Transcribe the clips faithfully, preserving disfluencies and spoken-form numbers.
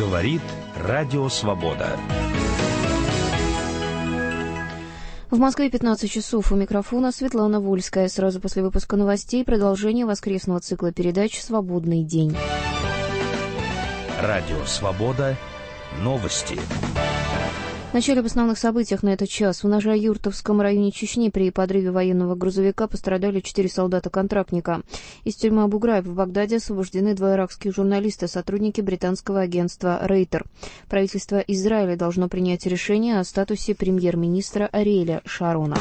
Говорит Радио Свобода. В Москве пятнадцать часов. У микрофона Светлана Вольская. Сразу после выпуска новостей продолжение воскресного цикла передач «Свободный день». Радио Свобода. Новости. Вначале об основных событиях на этот час. В Ножа-Юртовском районе Чечни при подрыве военного грузовика пострадали четыре солдата-контрактника. Из тюрьмы Абу-Граиб в Багдаде освобождены два иракских журналиста, сотрудники британского агентства «Рейтер». Правительство Израиля должно принять решение о статусе премьер-министра Ариэля Шарона.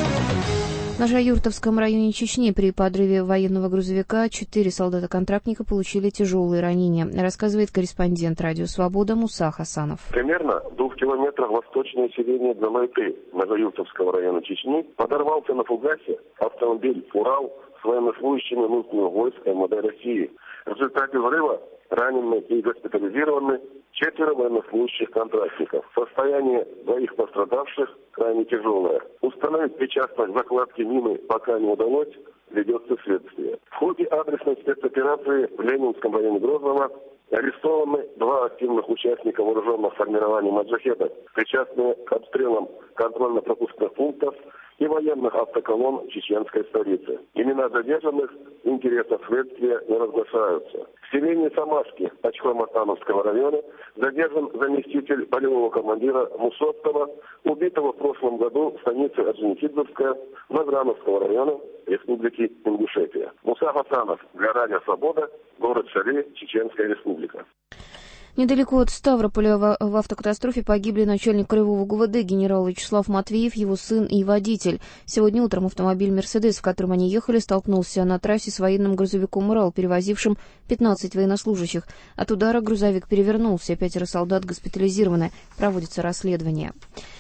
В Ножа-Юртовском районе Чечни при подрыве военного грузовика четыре солдата-контрактника получили тяжелые ранения, рассказывает корреспондент «Радио Свобода» Муса Хасанов. Примерно в двух километрах восточнее селения Джамайты Ножа-Юртовского района Чечни подорвался на фугасе автомобиль «Урал» с военнослужащими внутреннего войска МВД России. В результате взрыва ранены и госпитализированы четверо военнослужащих контрактников. Состояние двоих пострадавших крайне тяжелое. Установить причастность к закладке мины пока не удалось, ведется следствие. В ходе адресной спецоперации в Ленинском районе Грозного арестованы два активных участника вооруженных формирований маджахедов, причастные к обстрелам контрольно-пропускных пунктов и военных автоколонн чеченской столицы. Имена задержанных в интересах следствия не разглашаются. В селении Самашки Очхо-Мартановского района задержан заместитель полевого командира Мусовского, убитого в прошлом году в станице Орджоникидзевская Награновского района Республики Ингушетия. Муса Хасанов для Радио Свобода, город Шали, Чеченская Республика. Недалеко от Ставрополя в, в автокатастрофе погибли начальник Краевого ГУВД генерал Вячеслав Матвеев, его сын и водитель. Сегодня утром автомобиль «Мерседес», в котором они ехали, столкнулся на трассе с военным грузовиком «Урал», перевозившим пятнадцать военнослужащих. От удара грузовик перевернулся, пятеро солдат госпитализированы. Проводится расследование.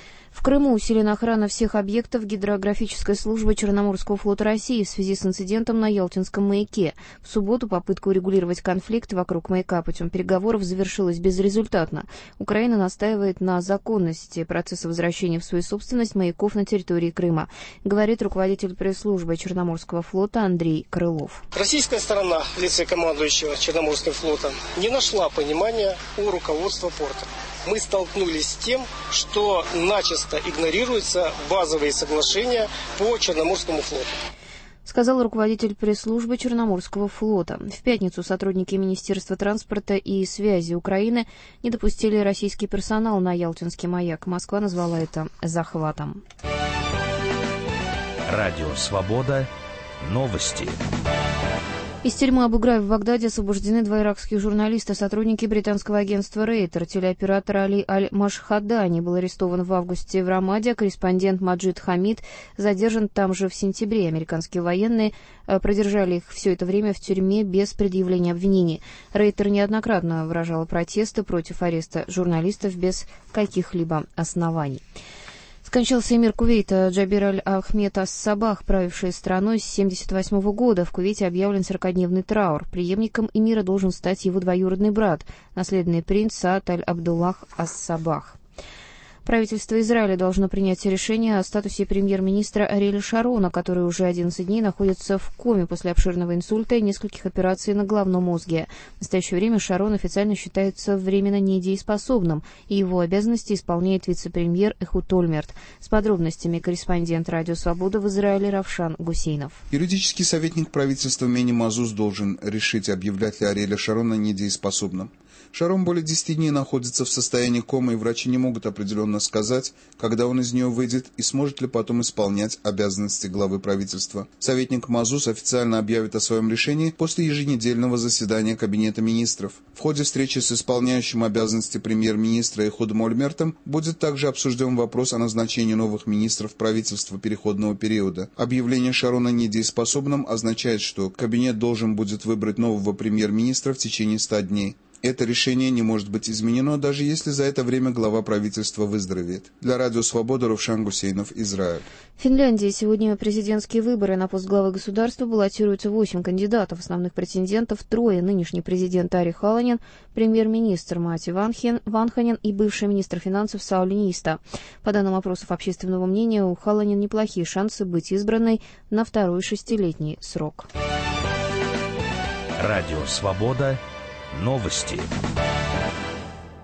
В Крыму усилена охрана всех объектов гидрографической службы Черноморского флота России в связи с инцидентом на Ялтинском маяке. В субботу попытка урегулировать конфликт вокруг маяка путем переговоров завершилась безрезультатно. Украина настаивает на законности процесса возвращения в свою собственность маяков на территории Крыма, говорит руководитель пресс-службы Черноморского флота Андрей Крылов. Российская сторона в лице командующего Черноморским флотом не нашла понимания у руководства порта. Мы столкнулись с тем, что начисто игнорируются базовые соглашения по Черноморскому флоту, сказал руководитель пресс-службы Черноморского флота. В пятницу сотрудники Министерства транспорта и связи Украины не допустили российский персонал на Ялтинский маяк. Москва назвала это захватом. Радио Свобода. Новости. Из тюрьмы Абу-Граиб в Багдаде освобождены два иракских журналиста, сотрудники британского агентства «Рейтер». Телеоператор Али Аль-Машхадани был арестован в августе в Рамаде, корреспондент Маджид Хамид задержан там же в сентябре. Американские военные продержали их все это время в тюрьме без предъявления обвинений. «Рейтер» неоднократно выражала протесты против ареста журналистов без каких-либо оснований. Скончался эмир Кувейта Джабир Аль-Ахмед Ас-Сабах, правивший страной с семьдесят восьмого года. В Кувейте объявлен сорокадневный траур. Преемником эмира должен стать его двоюродный брат, наследный принц Саад Аль-Абдуллах Ас-Сабах. Правительство Израиля должно принять решение о статусе премьер-министра Ариэля Шарона, который уже одиннадцать дней находится в коме после обширного инсульта и нескольких операций на головном мозге. В настоящее время Шарон официально считается временно недееспособным, и его обязанности исполняет вице-премьер Эхуд Ольмерт. С подробностями корреспондент «Радио Свобода» в Израиле Равшан Гусейнов. Юридический советник правительства Мени Мазуз должен решить, объявлять ли Ариэля Шарона недееспособным. Шарон более десяти дней находится в состоянии комы, и врачи не могут определенно сказать, когда он из нее выйдет и сможет ли потом исполнять обязанности главы правительства. Советник Мазуз официально объявит о своем решении после еженедельного заседания Кабинета министров. В ходе встречи с исполняющим обязанности премьер-министра Эхудом Ольмертом будет также обсужден вопрос о назначении новых министров правительства переходного периода. Объявление Шарона недееспособным означает, что Кабинет должен будет выбрать нового премьер-министра в течение ста дней. Это решение не может быть изменено, даже если за это время глава правительства выздоровеет. Для Радио Свобода Равшан Гусейнов, Израиль. В Финляндии сегодня президентские выборы. На пост главы государства баллотируются восемь кандидатов. Основных претендентов трое. Нынешний президент Ари Халонен, премьер-министр Мати Ванхен, Ванханен и бывший министр финансов Саули Нииста. По данным опросов общественного мнения, у Халонен неплохие шансы быть избранной на второй шестилетний срок. Радио Свобода. Новости.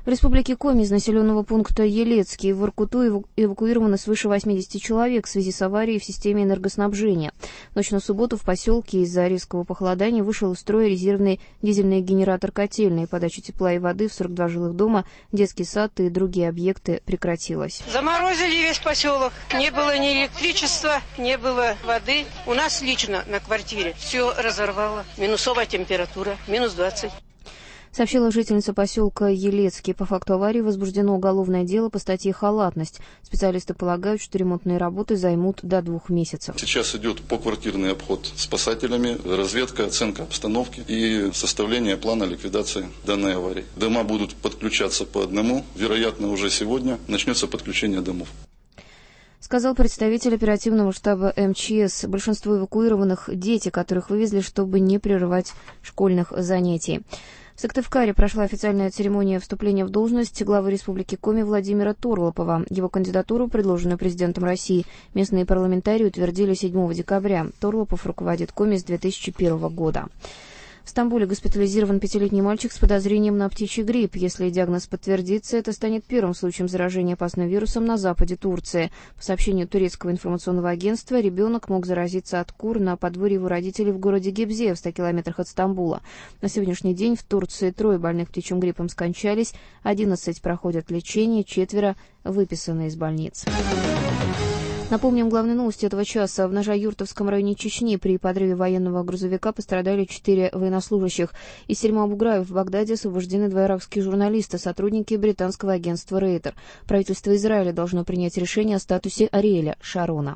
В республике Коми из населенного пункта Елецкий в Воркуту эвакуировано свыше восьмидесяти человек в связи с аварией в системе энергоснабжения. В ночь на субботу в поселке из-за резкого похолодания вышел из строя резервный дизельный генератор котельной. Подача тепла и воды в сорок два жилых дома, детский сад и другие объекты прекратилась. Заморозили весь поселок. Не было ни электричества, не было воды. У нас лично на квартире все разорвало. Минусовая температура, минус двадцать. Сообщила жительница поселка Елецкий. По факту аварии возбуждено уголовное дело по статье «Халатность». Специалисты полагают, что ремонтные работы займут до двух месяцев. Сейчас идет поквартирный обход спасателями, разведка, оценка обстановки и составление плана ликвидации данной аварии. Дома будут подключаться по одному. Вероятно, уже сегодня начнется подключение домов. Сказал представитель оперативного штаба эм че эс. Большинство эвакуированных – дети, которых вывезли, чтобы не прерывать школьных занятий. В Сыктывкаре прошла официальная церемония вступления в должность главы Республики Коми Владимира Торлопова. Его кандидатуру, предложенную президентом России, местные парламентарии утвердили седьмого декабря. Торлопов руководит Коми с две тысячи первого года. В Стамбуле госпитализирован пятилетний мальчик с подозрением на птичий грипп. Если диагноз подтвердится, это станет первым случаем заражения опасным вирусом на западе Турции. По сообщению турецкого информационного агентства, ребенок мог заразиться от кур на подворье его родителей в городе Гебзе, в ста километрах от Стамбула. На сегодняшний день в Турции трое больных птичьим гриппом скончались, одиннадцать проходят лечение, четверо выписаны из больниц. Напомним, главные новости этого часа. В Ножа-Юртовском районе Чечни при подрыве военного грузовика пострадали четыре военнослужащих. Из тюрьмы Абу-Граиб в Багдаде освобождены два иракских журналиста, сотрудники британского агентства Рейтер. Правительство Израиля должно принять решение о статусе Ариэля Шарона.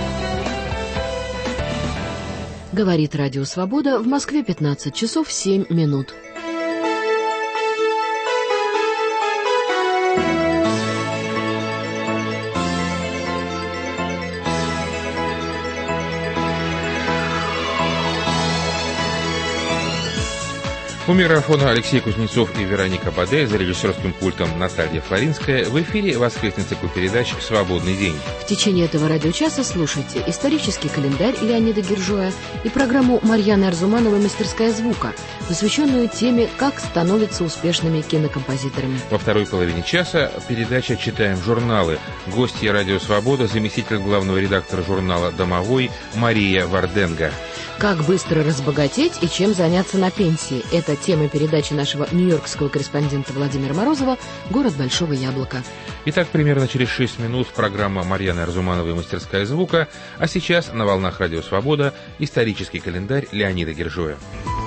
Говорит Радио Свобода, в Москве пятнадцать часов семь минут. У микрофона Алексей Кузнецов и Вероника Баде, за режиссерским пультом Наталья Флоринская. В эфире воскресный цикл передач «Свободный день». В течение этого радиочаса слушайте исторический календарь Леонида Гержоя и программу Марьяны Арзумановой «Мастерская звука», посвященную теме «Как становятся успешными кинокомпозиторами». Во второй половине часа передача «Читаем журналы». Гостья «Радио Свобода», заместитель главного редактора журнала «Домовой» Мария Варденга. Как быстро разбогатеть и чем заняться на пенсии – это тема передачи нашего нью-йоркского корреспондента Владимира Морозова «Город Большого Яблока». Итак, примерно через шесть минут программа Марьяны Арзумановой «Мастерская звука», а сейчас на волнах Радио Свобода исторический календарь Леонида Гержоя.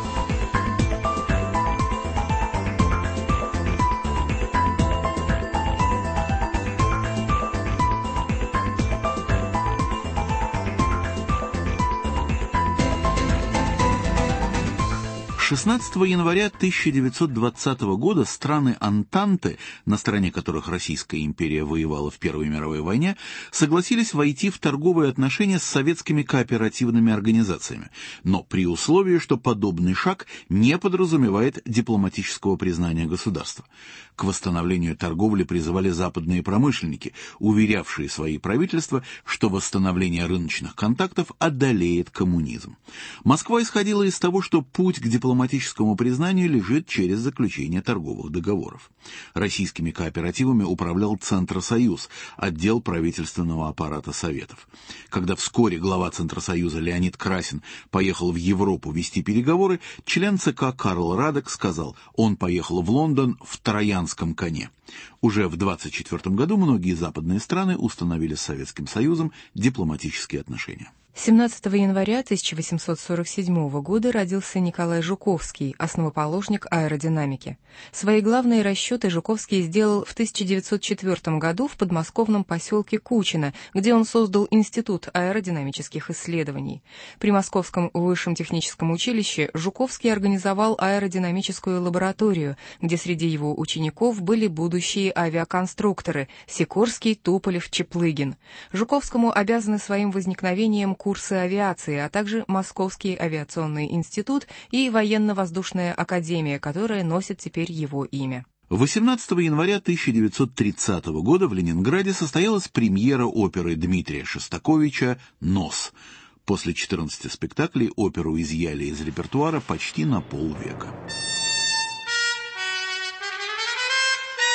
шестнадцатого января тысяча девятьсот двадцатого года страны Антанты, на стороне которых Российская империя воевала в Первой мировой войне, согласились войти в торговые отношения с советскими кооперативными организациями, но при условии, что подобный шаг не подразумевает дипломатического признания государства. К восстановлению торговли призывали западные промышленники, уверявшие свои правительства, что восстановление рыночных контактов одолеет коммунизм. Москва исходила из того, что путь к дипломатическому признанию лежит через заключение торговых договоров. Российскими кооперативами управлял Центросоюз, отдел правительственного аппарата Советов. Когда вскоре глава Центросоюза Леонид Красин поехал в Европу вести переговоры, член ЦК Карл Радек сказал, он поехал в Лондон в троянском коне. Уже в двадцать четвёртом году многие западные страны установили с Советским Союзом дипломатические отношения. семнадцатого января тысяча восемьсот сорок седьмого года родился Николай Жуковский, основоположник аэродинамики. Свои главные расчеты Жуковский сделал в тысяча девятьсот четвёртом году в подмосковном поселке Кучино, где он создал Институт аэродинамических исследований. При Московском высшем техническом училище Жуковский организовал аэродинамическую лабораторию, где среди его учеников были будущие авиаконструкторы Сикорский, Туполев, Чеплыгин. Жуковскому обязаны своим возникновением курсы авиации, а также Московский авиационный институт и Военно-воздушная академия, которая носит теперь его имя. восемнадцатого января тысяча девятьсот тридцатого года в Ленинграде состоялась премьера оперы Дмитрия Шостаковича «Нос». После четырнадцати спектаклей оперу изъяли из репертуара почти на полвека.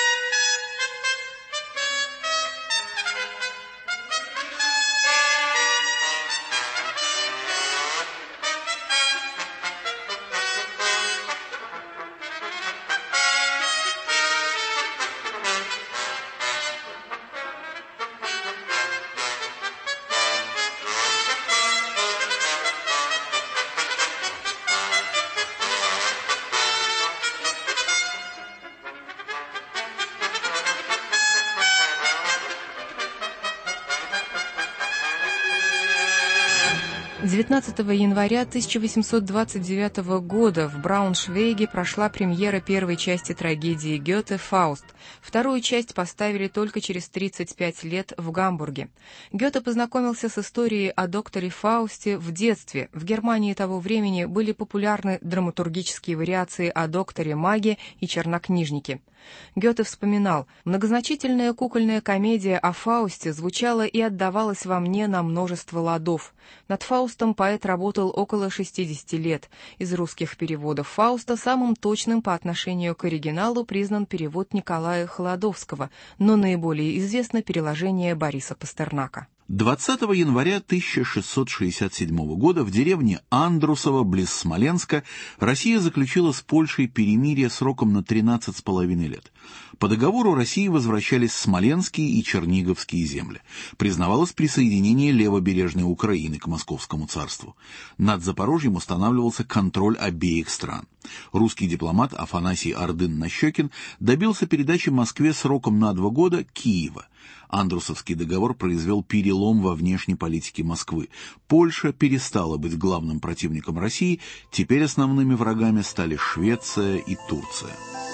девятнадцатого января тысяча восемьсот двадцать девятого года в Брауншвейге прошла премьера первой части трагедии Гёте «Фауст». Вторую часть поставили только через тридцать пять лет в Гамбурге. Гёте познакомился с историей о докторе Фаусте в детстве. В Германии того времени были популярны драматургические вариации о докторе-маге и чернокнижнике. Гёте вспоминал: «Многозначительная кукольная комедия о Фаусте звучала и отдавалась во мне на множество ладов. Над Фаустом поэт работал около шестидесяти лет. Из русских переводов Фауста самым точным по отношению к оригиналу признан перевод Николая Холодовского, но наиболее известно переложение Бориса Пастернака». двадцатого января тысяча шестьсот шестьдесят седьмого года в деревне Андрусово, близ Смоленска, Россия заключила с Польшей перемирие сроком на тринадцать с половиной лет. По договору России возвращались Смоленские и Черниговские земли. Признавалось присоединение левобережной Украины к Московскому царству. Над Запорожьем устанавливался контроль обеих стран. Русский дипломат Афанасий Ордын-Нащекин добился передачи Москве сроком на два года Киева. Андрусовский договор произвел перелом во внешней политике Москвы. Польша перестала быть главным противником России, теперь основными врагами стали Швеция и Турция.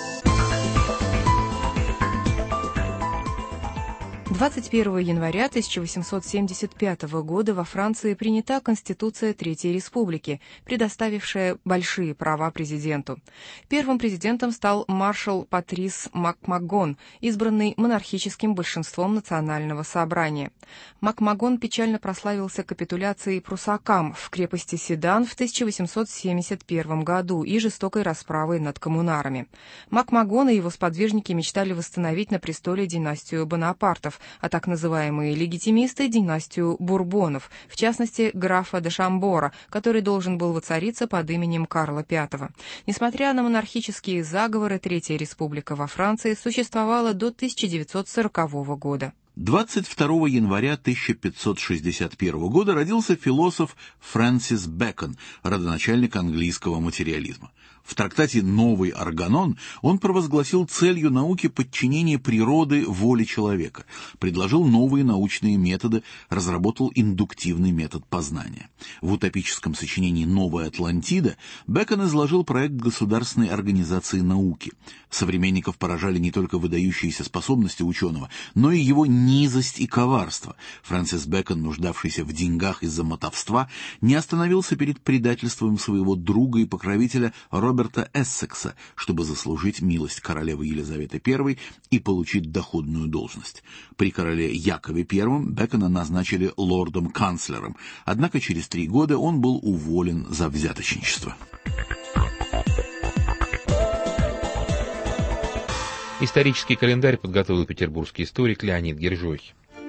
двадцать первого января тысяча восемьсот семьдесят пятого года во Франции принята Конституция Третьей Республики, предоставившая большие права президенту. Первым президентом стал маршал Патрис Макмагон, избранный монархическим большинством Национального собрания. Макмагон печально прославился капитуляцией прусакам в крепости Седан в тысяча восемьсот семьдесят первом году и жестокой расправой над коммунарами. Макмагон и его сподвижники мечтали восстановить на престоле династию Бонапартов, а так называемые легитимисты — династию Бурбонов, в частности, графа де Шамбора, который должен был воцариться под именем Карла Пятого. Несмотря на монархические заговоры, Третья Республика во Франции существовала до тысяча девятьсот сорокового года. двадцать второго января тысяча пятьсот шестьдесят первого года родился философ Фрэнсис Бэкон, родоначальник английского материализма. В трактате «Новый органон» он провозгласил целью науки подчинение природы воле человека, предложил новые научные методы, разработал индуктивный метод познания. В утопическом сочинении «Новая Атлантида» Бэкон изложил проект государственной организации науки. Современников поражали не только выдающиеся способности ученого, но и его низость и коварство. Фрэнсис Бэкон, нуждавшийся в деньгах из-за мотовства, не остановился перед предательством своего друга и покровителя Роберта Эссекса, чтобы заслужить милость королевы Елизаветы Первой и получить доходную должность. При короле Якове Первом Бэкона назначили лордом-канцлером, однако через три года он был уволен за взяточничество. Исторический календарь подготовил петербургский историк Леонид Гержой.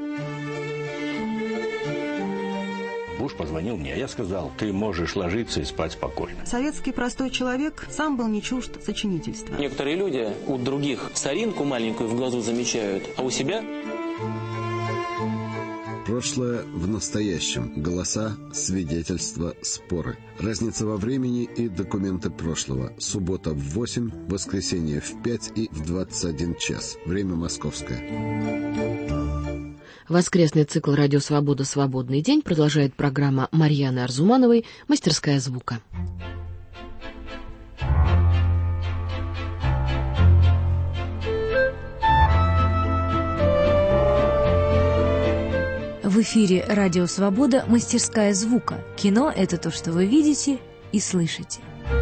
Буш позвонил мне, а я сказал: ты можешь ложиться и спать спокойно. Советский простой человек сам был не чужд сочинительства. Некоторые люди у других соринку маленькую в глазу замечают, а у себя... Прошлое в настоящем. Голоса, свидетельства, споры. Разница во времени и документы прошлого. Суббота в восемь, воскресенье в пять и в двадцать один час. Время московское. Воскресный цикл «Радио Свобода. Свободный день» продолжает программа Марьяны Арзумановой «Мастерская звука». В эфире «Радио Свобода. Мастерская звука». Кино — это то, что вы видите и слышите.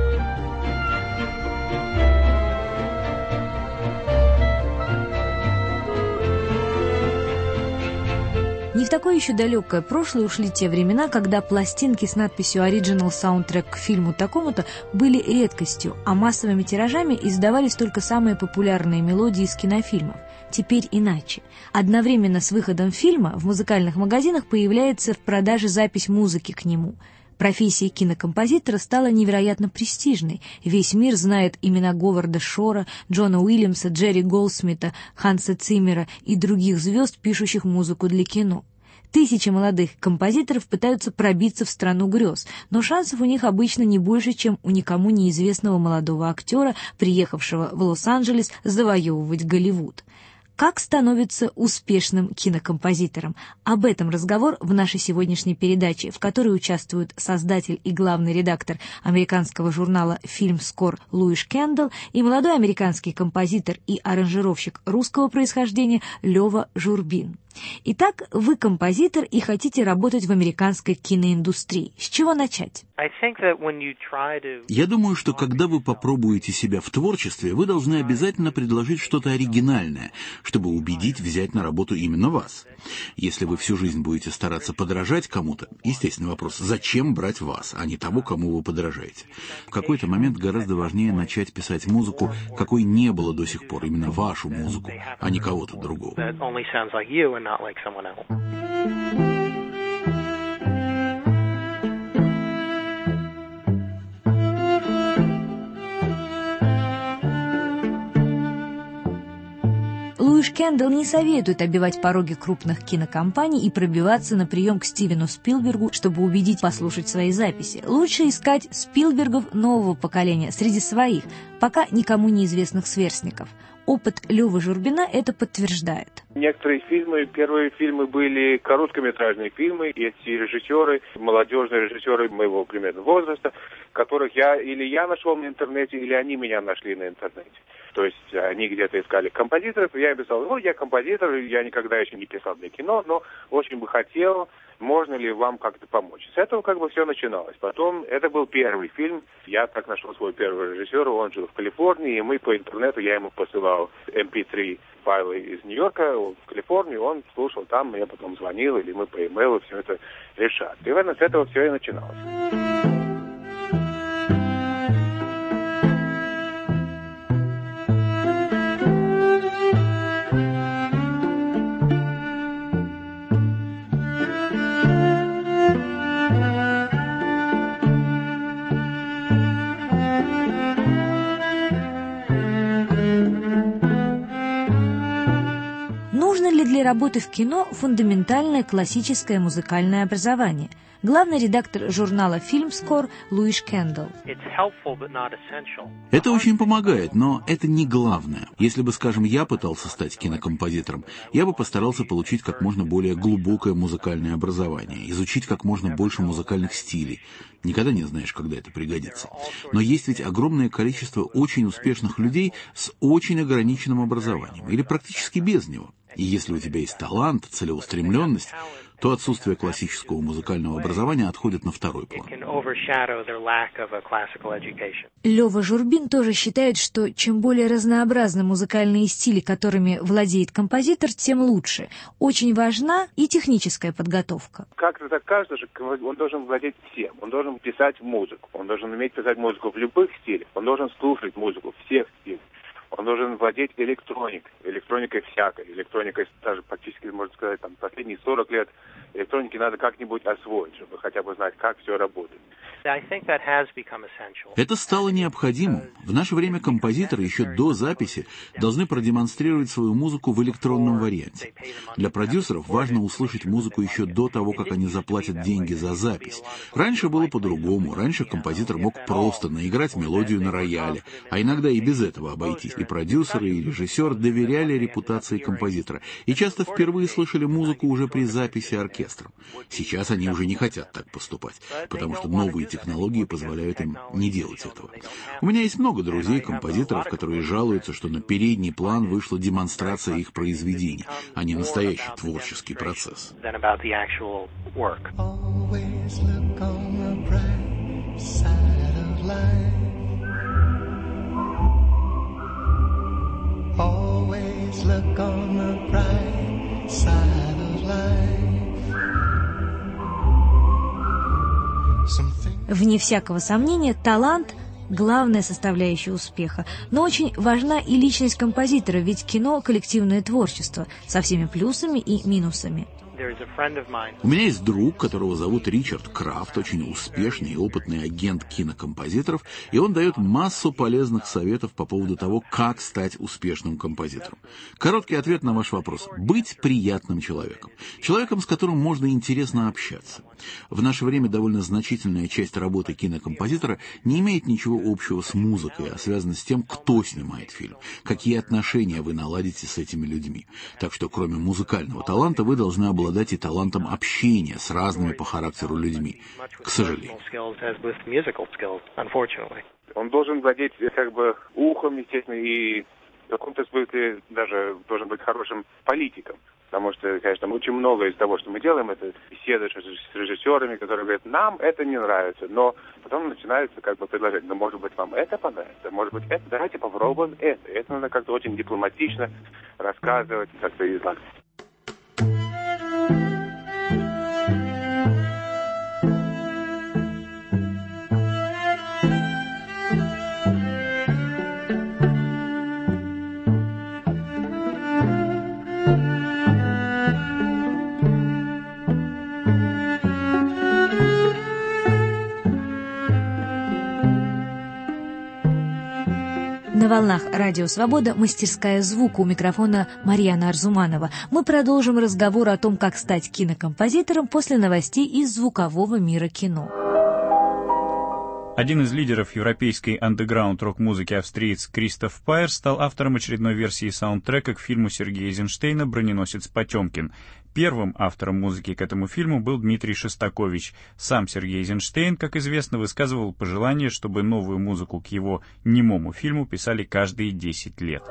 Не в такое еще далекое прошлое ушли те времена, когда пластинки с надписью «Original Soundtrack» к фильму такому-то были редкостью, а массовыми тиражами издавались только самые популярные мелодии из кинофильмов. Теперь иначе. Одновременно с выходом фильма в музыкальных магазинах появляется в продаже запись музыки к нему. Профессия кинокомпозитора стала невероятно престижной. Весь мир знает имена Говарда Шора, Джона Уильямса, Джерри Голдсмита, Ханса Циммера и других звезд, пишущих музыку для кино. Тысячи молодых композиторов пытаются пробиться в страну грез, но шансов у них обычно не больше, чем у никому неизвестного молодого актера, приехавшего в Лос-Анджелес завоевывать Голливуд. Как становится успешным кинокомпозитором? Об этом разговор в нашей сегодняшней передаче, в которой участвуют создатель и главный редактор американского журнала «Фильмскор» Луиш Кендалл и молодой американский композитор и аранжировщик русского происхождения Лёва Журбин. Итак, вы композитор и хотите работать в американской киноиндустрии. С чего начать? Я думаю, что когда вы попробуете себя в творчестве, вы должны обязательно предложить что-то оригинальное, чтобы убедить взять на работу именно вас. Если вы всю жизнь будете стараться подражать кому-то, естественный вопрос, зачем брать вас, а не того, кому вы подражаете? В какой-то момент гораздо важнее начать писать музыку, какой не было до сих пор, именно вашу музыку, а не кого-то другого. Not like someone else. Луиш Кендалл не советует оббивать пороги крупных кинокомпаний и пробиваться на прием к Стивену Спилбергу, чтобы убедить послушать свои записи. Лучше искать Спилбергов нового поколения среди своих, пока никому неизвестных сверстников. Опыт Лёвы Журбина это подтверждает. Некоторые фильмы, первые фильмы были короткометражные фильмы, и эти режиссеры, молодежные режиссеры моего примерно возраста, которых я или я нашел на интернете, или они меня нашли на интернете. То есть они где-то искали композиторов, и я писал, ну, я композитор, я никогда еще не писал для кино, но очень бы хотел, можно ли вам как-то помочь. С этого как бы все начиналось. Потом, это был первый фильм, я так нашел свой первый режиссер, он жил в Калифорнии, и мы по интернету, я ему посылал эм пи три файлы из Нью-Йорка в Калифорнию, он слушал там, я потом звонил, или мы по имейлу все это решали. И, наверное, с этого все и начиналось. Для работы в кино фундаментальное классическое музыкальное образование. Главный редактор журнала «Фильмскор» Луиш Кендалл. Это очень помогает, но это не главное. Если бы, скажем, я пытался стать кинокомпозитором, я бы постарался получить как можно более глубокое музыкальное образование, изучить как можно больше музыкальных стилей. Никогда не знаешь, когда это пригодится. Но есть ведь огромное количество очень успешных людей с очень ограниченным образованием, или практически без него. И если у тебя есть талант, целеустремленность, то отсутствие классического музыкального образования отходит на второй план. Лёва Журбин тоже считает, что чем более разнообразны музыкальные стили, которыми владеет композитор, тем лучше. Очень важна и техническая подготовка. Как-то так кажется, что он должен владеть всем. Он должен писать музыку. Он должен уметь писать музыку в любых стилях. Он должен слушать музыку всех стилей. Он должен владеть электроникой, электроникой всякой, электроникой даже практически, можно сказать, там, последние сорок лет электроники надо как-нибудь освоить, чтобы хотя бы знать, как все работает. Это стало необходимым. В наше время композиторы еще до записи должны продемонстрировать свою музыку в электронном варианте. Для продюсеров важно услышать музыку еще до того, как они заплатят деньги за запись. Раньше было по-другому. Раньше композитор мог просто наиграть мелодию на рояле, а иногда и без этого обойтись. И продюсеры, и режиссер доверяли репутации композитора и часто впервые слышали музыку уже при записи оркестром. Сейчас они уже не хотят так поступать, потому что новые технологии позволяют им не делать этого. У меня есть много друзей-композиторов, которые жалуются, что на передний план вышла демонстрация их произведений, а не настоящий творческий процесс. Always look on the bright side of life. Вне всякого сомнения, талант – главная составляющая успеха. Но очень важна и личность композитора, ведь кино – коллективное творчество со всеми плюсами и минусами. У меня есть друг, которого зовут Ричард Крафт, очень успешный и опытный агент кинокомпозиторов, и он дает массу полезных советов по поводу того, как стать успешным композитором. Короткий ответ на ваш вопрос. Быть приятным человеком. Человеком, с которым можно интересно общаться. В наше время довольно значительная часть работы кинокомпозитора не имеет ничего общего с музыкой, а связана с тем, кто снимает фильм, какие отношения вы наладите с этими людьми. Так что кроме музыкального таланта вы должны обладать и талантом общения с разными по характеру людьми, к сожалению. Он должен владеть как бы ухом, естественно, и в каком-то смысле даже должен быть хорошим политиком. Потому что, конечно, очень много из того, что мы делаем, это беседы с режиссерами, которые говорят, нам это не нравится. Но потом начинается как бы предложение, ну, может быть, вам это понравится, может быть, это, давайте попробуем это. Это надо как-то очень дипломатично рассказывать, как-то излагать. На волнах Радио Свобода «Мастерская звука», у микрофона Марьяна Арзуманова. Мы продолжим разговор о том, как стать кинокомпозитором после новостей из звукового мира кино. Один из лидеров европейской андеграунд-рок-музыки австриец Кристоф Пайер стал автором очередной версии саундтрека к фильму Сергея Эйзенштейна «Броненосец Потемкин». Первым автором музыки к этому фильму был Дмитрий Шостакович. Сам Сергей Эйзенштейн, как известно, высказывал пожелание, чтобы новую музыку к его немому фильму писали каждые десять лет.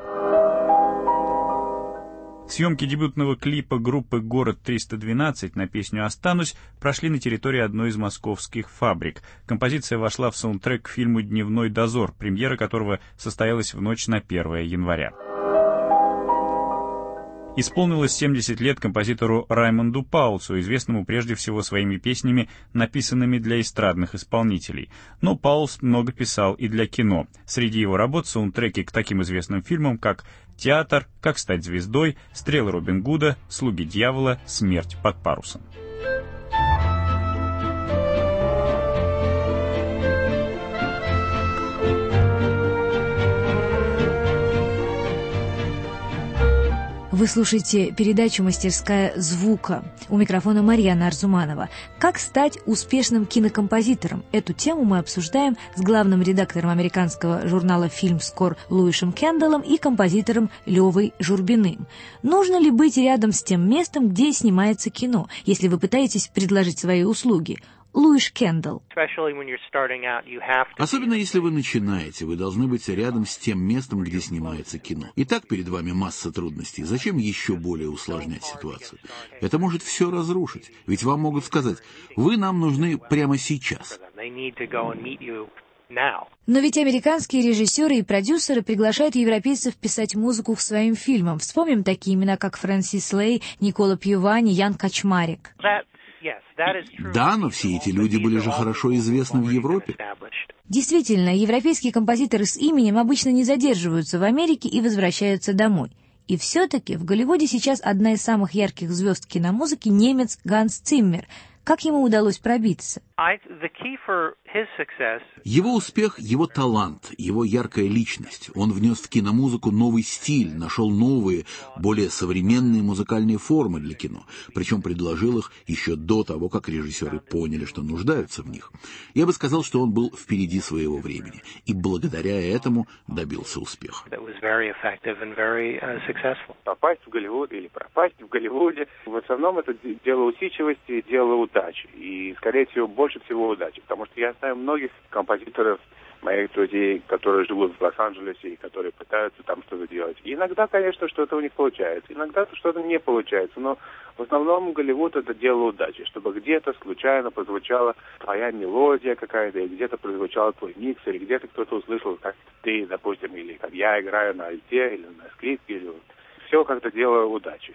Съемки дебютного клипа группы «Город триста двенадцать» на песню «Останусь» прошли на территории одной из московских фабрик. Композиция вошла в саундтрек к фильму «Дневной дозор», премьера которого состоялась в ночь на первое января. Исполнилось семьдесят лет композитору Раймонду Паулсу, известному прежде всего своими песнями, написанными для эстрадных исполнителей. Но Паулс много писал и для кино. Среди его работ саундтреки к таким известным фильмам, как «Театр», «Как стать звездой», «Стрелы Робин Гуда», «Слуги дьявола», «Смерть под парусом». Вы слушаете передачу «Мастерская звука». У микрофона Марьяна Арзуманова. Как стать успешным кинокомпозитором? Эту тему мы обсуждаем с главным редактором американского журнала «Фильмскор» Луишем Кендаллом и композитором Левой Журбиным. Нужно ли быть рядом с тем местом, где снимается кино, если вы пытаетесь предложить свои услуги? Луиш Кендалл. Особенно если вы начинаете, вы должны быть рядом с тем местом, где снимается кино. И так перед вами масса трудностей. Зачем еще более усложнять ситуацию? Это может все разрушить. Ведь вам могут сказать, вы нам нужны прямо сейчас. Но ведь американские режиссеры и продюсеры приглашают европейцев писать музыку к своим фильмам. Вспомним такие имена, как Фрэнсис Лей, Никола Пьювани, Ян Качмарик. Да, но все эти люди были же хорошо известны в Европе. Действительно, европейские композиторы с именем обычно не задерживаются в Америке и возвращаются домой. И все-таки в Голливуде сейчас одна из самых ярких звезд киномузыки — немец Ганс Циммер. Как ему удалось пробиться? Его успех — его талант, его яркая личность. Он внес в киномузыку новый стиль, нашел новые, более современные музыкальные формы для кино, причем предложил их еще до того, как режиссеры поняли, что нуждаются в них. Я бы сказал, что он был впереди своего времени, и благодаря этому добился успеха. Попасть в Голливуд или пропасть в Голливуде, в основном это дело усидчивости, дело удачи, и, скорее всего, больше всего удачи, потому что я знаю многих композиторов, моих друзей, которые живут в Лос-Анджелесе и которые пытаются там что-то делать. И иногда, конечно, что-то у них получается, иногда что-то не получается, но в основном Голливуд — это дело удачи, чтобы где-то случайно прозвучала твоя мелодия какая-то, и где-то прозвучал твой микс, или где-то кто-то услышал, как ты, допустим, или как я играю на альте, или на скрипке, или все как-то дело удачи.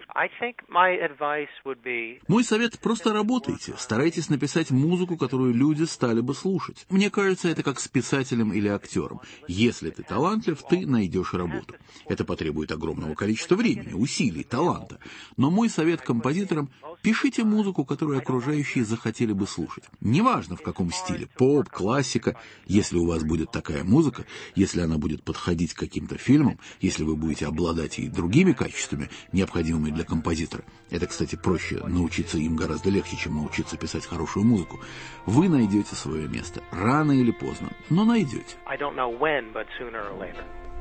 Мой совет — просто работайте, старайтесь написать музыку, которую люди стали бы слушать. Мне кажется, это как с писателем или актером. Если ты талантлив, ты найдешь работу. Это потребует огромного количества времени, усилий, таланта. Но мой совет композиторам — Пишите музыку, которую окружающие захотели бы слушать. Неважно в каком стиле, поп, классика. Если у вас будет такая музыка, если она будет подходить к каким-то фильмам, если вы будете обладать и другими качествами, необходимыми для композитора, это, кстати, проще, научиться им гораздо легче, чем научиться писать хорошую музыку, вы найдете свое место. Рано или поздно, но найдете. I don't know when, but sooner or later.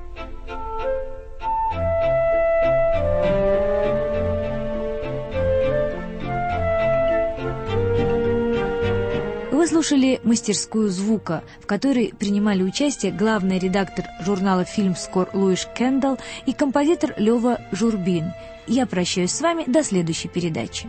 Вы слушали «Мастерскую звука», в которой принимали участие главный редактор журнала «Фильмскор» Луиш Кендалл и композитор Лёва Журбин. Я прощаюсь с вами до следующей передачи.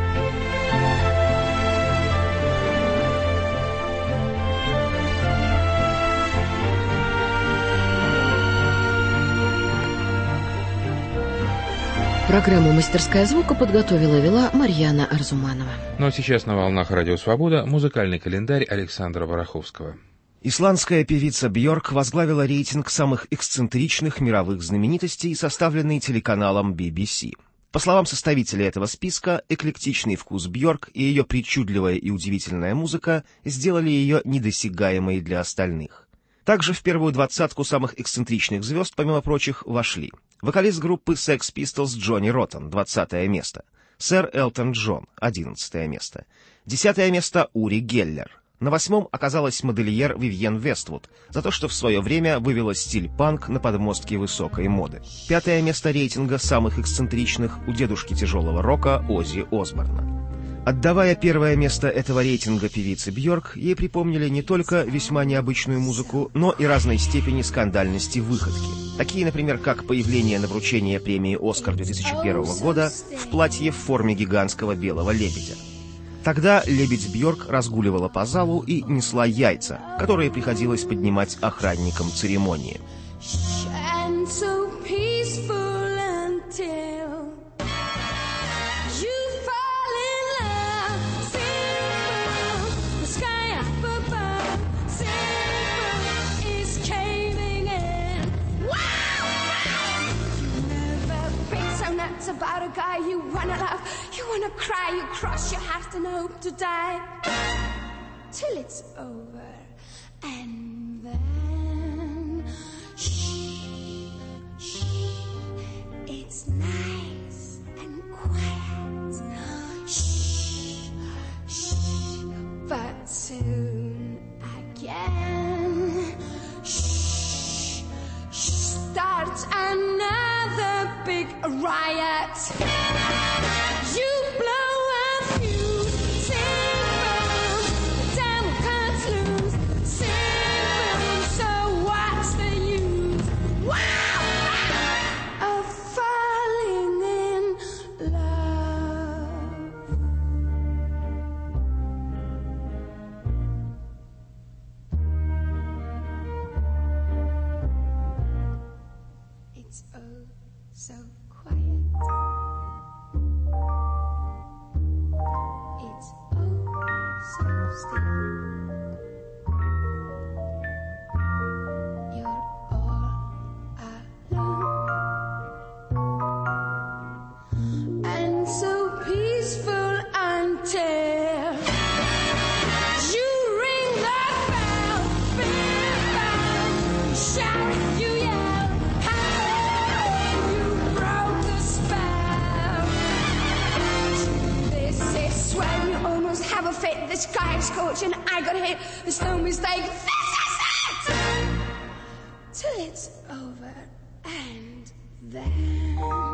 Программу «Мастерская звука» подготовила и вела Марьяна Арзуманова. Ну а сейчас на волнах Радио Свобода музыкальный календарь Александра Бараховского. Исландская певица Бьорк возглавила рейтинг самых эксцентричных мировых знаменитостей, составленный телеканалом би би си. По словам составителя этого списка, эклектичный вкус Бьорк и ее причудливая и удивительная музыка сделали ее недосягаемой для остальных. Также в первую двадцатку самых эксцентричных звезд, помимо прочих, вошли вокалист группы Sex Pistols Джонни Роттен, двадцатое место, сэр Элтон Джон, одиннадцатое место, десятое место Ури Геллер. На восьмом оказалась модельер Вивьен Вествуд за то, что в свое время вывела стиль панк на подмостки высокой моды. Пятое место рейтинга самых эксцентричных у дедушки тяжелого рока Оззи Осборна. Отдавая первое место этого рейтинга певице Бьорк, ей припомнили не только весьма необычную музыку, но и разной степени скандальности выходки. Такие, например, как появление на вручении премии «Оскар» две тысячи первого года в платье в форме гигантского белого лебедя. Тогда лебедь Бьорк разгуливала по залу и несла яйца, которые приходилось поднимать охранникам церемонии. About a guy you wanna love, you wanna cry, you cross your heart and hope to die till it's over, and then shh, shh, it's nice and quiet, shh, shh, but soon again, shh, shh, starts another big riot. You blow a fuse, sing boom, the devil can't lose, sing boom, so what's the use? Wow, of falling in love. It's oh so quiet. It's oh so still. You're all alone and so peaceful until you ring that bell, bell, bell, shout, you yell, hello, you broke the spell. This is when you almost have a fit. The sky is scorching, I got hit. There's no mistake. This is it. Till it's over, and then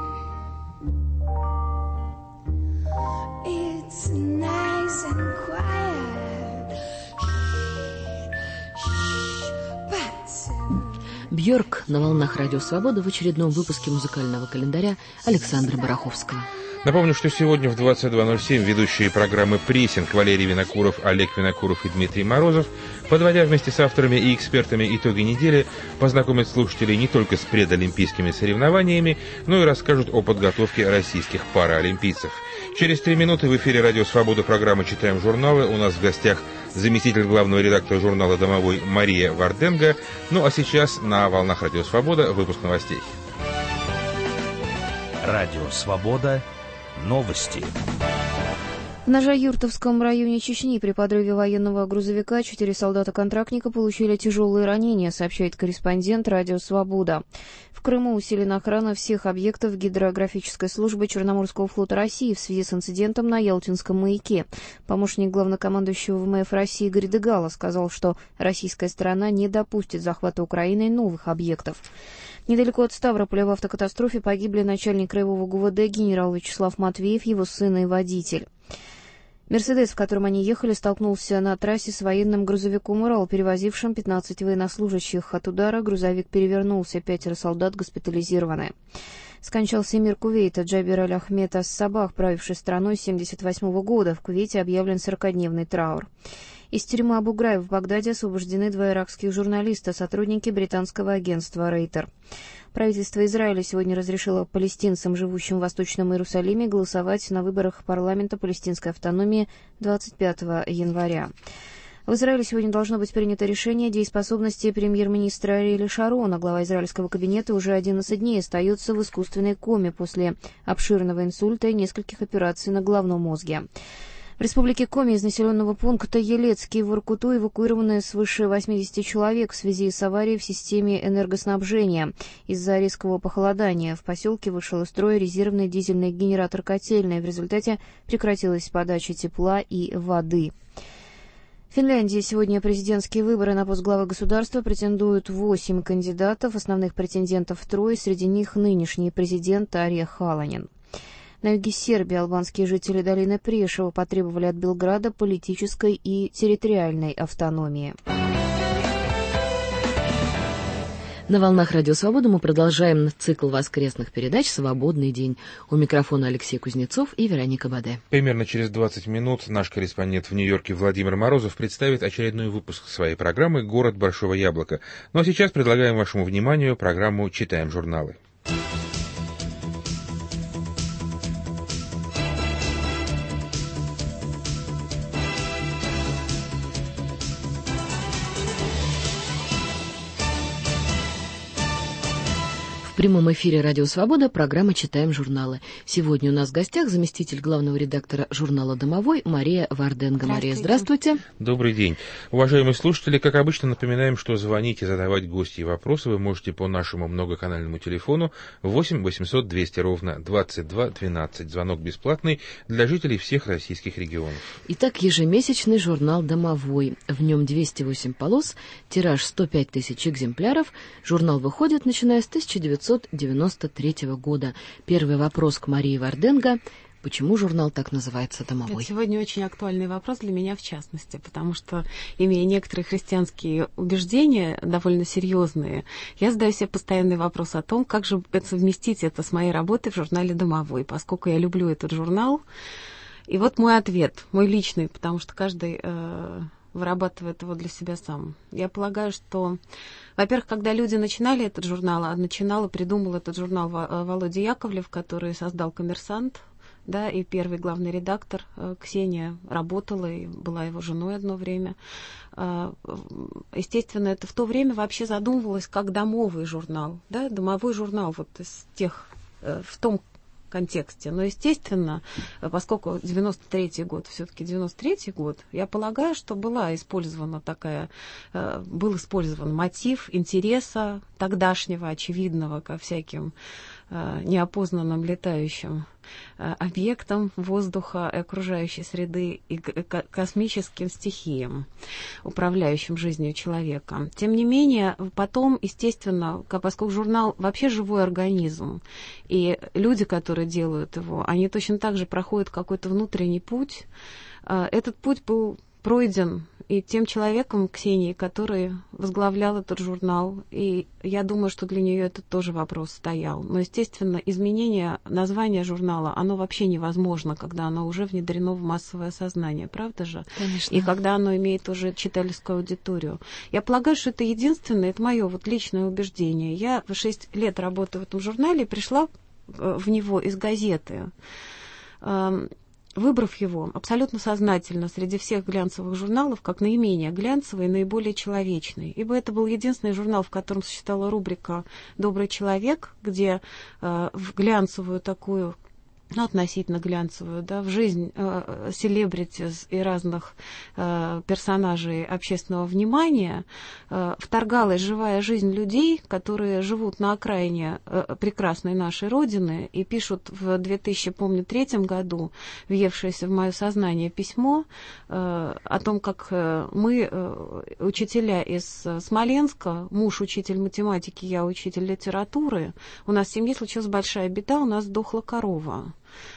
it's nice and quiet. Shh, shh, but soon. Бьорк на волнах Радио Свобода в очередном выпуске музыкального календаря Александра Бараховского. Напомню, что сегодня в двадцать два ноль семь ведущие программы «Прессинг» Валерий Винокуров, Олег Винокуров и Дмитрий Морозов, подводя вместе с авторами и экспертами итоги недели, познакомят слушателей не только с предолимпийскими соревнованиями, но и расскажут о подготовке российских параолимпийцев. Через три минуты в эфире «Радио Свобода» программы «Читаем журналы». У нас в гостях заместитель главного редактора журнала «Домовой» Мария Варденга. Ну а сейчас на волнах «Радио Свобода» выпуск новостей. Радио Свобода. Новости. В Ножа-Юртовском районе Чечни при подрыве военного грузовика четыре солдата-контрактника получили тяжелые ранения, сообщает корреспондент «Радио Свобода». В Крыму усилена охрана всех объектов гидрографической службы Черноморского флота России в связи с инцидентом на Ялтинском маяке. Помощник главнокомандующего ВМФ России Игорь Дыгало сказал, что российская сторона не допустит захвата Украиной новых объектов. Недалеко от Ставрополя в автокатастрофе погибли начальник краевого ГУВД генерал Вячеслав Матвеев, его сын и водитель. «Мерседес», в котором они ехали, столкнулся на трассе с военным грузовиком «Урал», перевозившим пятнадцать военнослужащих. От удара грузовик перевернулся, пятеро солдат госпитализированы. Скончался эмир Кувейта Джабир аль-Ахмед ас-Сабах, правивший страной с семьдесят восьмого года. В Кувейте объявлен сорокадневный траур. Из тюрьмы Абу-Грайб в Багдаде освобождены два иракских журналиста, сотрудники британского агентства «Рейтер». Правительство Израиля сегодня разрешило палестинцам, живущим в Восточном Иерусалиме, голосовать на выборах парламента палестинской автономии двадцать пятого января. В Израиле сегодня должно быть принято решение о дееспособности премьер-министра Ариэля Шарона. Глава израильского кабинета уже одиннадцать дней остается в искусственной коме после обширного инсульта и нескольких операций на головном мозге. В республике Коми из населенного пункта Елецкий в Воркуту эвакуированы свыше восьмидесяти человек в связи с аварией в системе энергоснабжения. Из-за резкого похолодания в поселке вышел из строя резервный дизельный генератор котельной. В результате прекратилась подача тепла и воды. В Финляндии сегодня президентские выборы. На пост главы государства претендуют восемь кандидатов. Основных претендентов трое, среди них нынешний президент Тарja Халанин. На юге Сербии албанские жители долины Прешева потребовали от Белграда политической и территориальной автономии. На волнах Радио Свобода мы продолжаем цикл воскресных передач «Свободный день». У микрофона Алексей Кузнецов и Вероника Баде. Примерно через двадцать минут наш корреспондент в Нью-Йорке Владимир Морозов представит очередной выпуск своей программы «Город Большого Яблока». Ну а сейчас предлагаем вашему вниманию программу «Читаем журналы». В прямом эфире «Радио Свобода» программа «Читаем журналы». Сегодня у нас в гостях заместитель главного редактора журнала «Домовой» Мария Варденга. Мария, здравствуйте. Добрый день. Уважаемые слушатели, как обычно, напоминаем, что звонить и задавать гости и вопросы вы можете по нашему многоканальному телефону восемь восемьсот двести ровно двадцать два двенадцать. Звонок бесплатный для жителей всех российских регионов. Итак, ежемесячный журнал «Домовой». В нем двести восемь полос, тираж сто пять тысяч экземпляров. Журнал выходит, начиная с тысяча девятьсот девяносто третьего года. Первый вопрос к Марии Варденга. Почему журнал так называется «Домовой»? Это сегодня очень актуальный вопрос для меня в частности, потому что, имея некоторые христианские убеждения, довольно серьезные, я задаю себе постоянный вопрос о том, как же совместить это с моей работой в журнале «Домовой», поскольку я люблю этот журнал. И вот мой ответ, мой личный, потому что каждый э, вырабатывает его для себя сам. Я полагаю, что, во-первых, когда люди начинали этот журнал, а начинал и придумал этот журнал Володя Яковлев, который создал «Коммерсант», да, и первый главный редактор Ксения работала и была его женой одно время. Естественно, это в то время вообще задумывалось как домовый журнал, да, домовой журнал вот из тех, в том контексте. Но, естественно, поскольку девяносто третий год, все-таки девяносто третий год, я полагаю, что была использована такая, был использован мотив интереса тогдашнего, очевидного ко всяким неопознанным летающим объектам воздуха, окружающей среды и космическим стихиям, управляющим жизнью человека. Тем не менее, потом, естественно, поскольку журнал вообще живой организм, и люди, которые делают его, они точно так же проходят какой-то внутренний путь, этот путь был пройден и тем человеком, Ксенией, который возглавлял этот журнал. И я думаю, что для нее это тоже вопрос стоял. Но, естественно, изменение названия журнала, оно вообще невозможно, когда оно уже внедрено в массовое сознание, правда же? Конечно. И когда оно имеет уже читательскую аудиторию. Я полагаю, что это единственное, это мое вот личное убеждение. Я в шесть лет работаю в этом журнале и пришла в него из газеты, выбрав его абсолютно сознательно среди всех глянцевых журналов как наименее глянцевый и наиболее человечный. Ибо это был единственный журнал, в котором существовала рубрика «Добрый человек», где э, в глянцевую такую ну, относительно глянцевую, да, в жизнь э, селебритис и разных э, персонажей общественного внимания э, вторгалась живая жизнь людей, которые живут на окраине э, прекрасной нашей Родины и пишут в две тысячи третьем году въевшееся в мое сознание письмо э, о том, как э, мы, э, учителя из Смоленска, муж учитель математики, я учитель литературы, у нас в семье случилась большая беда, у нас сдохла корова.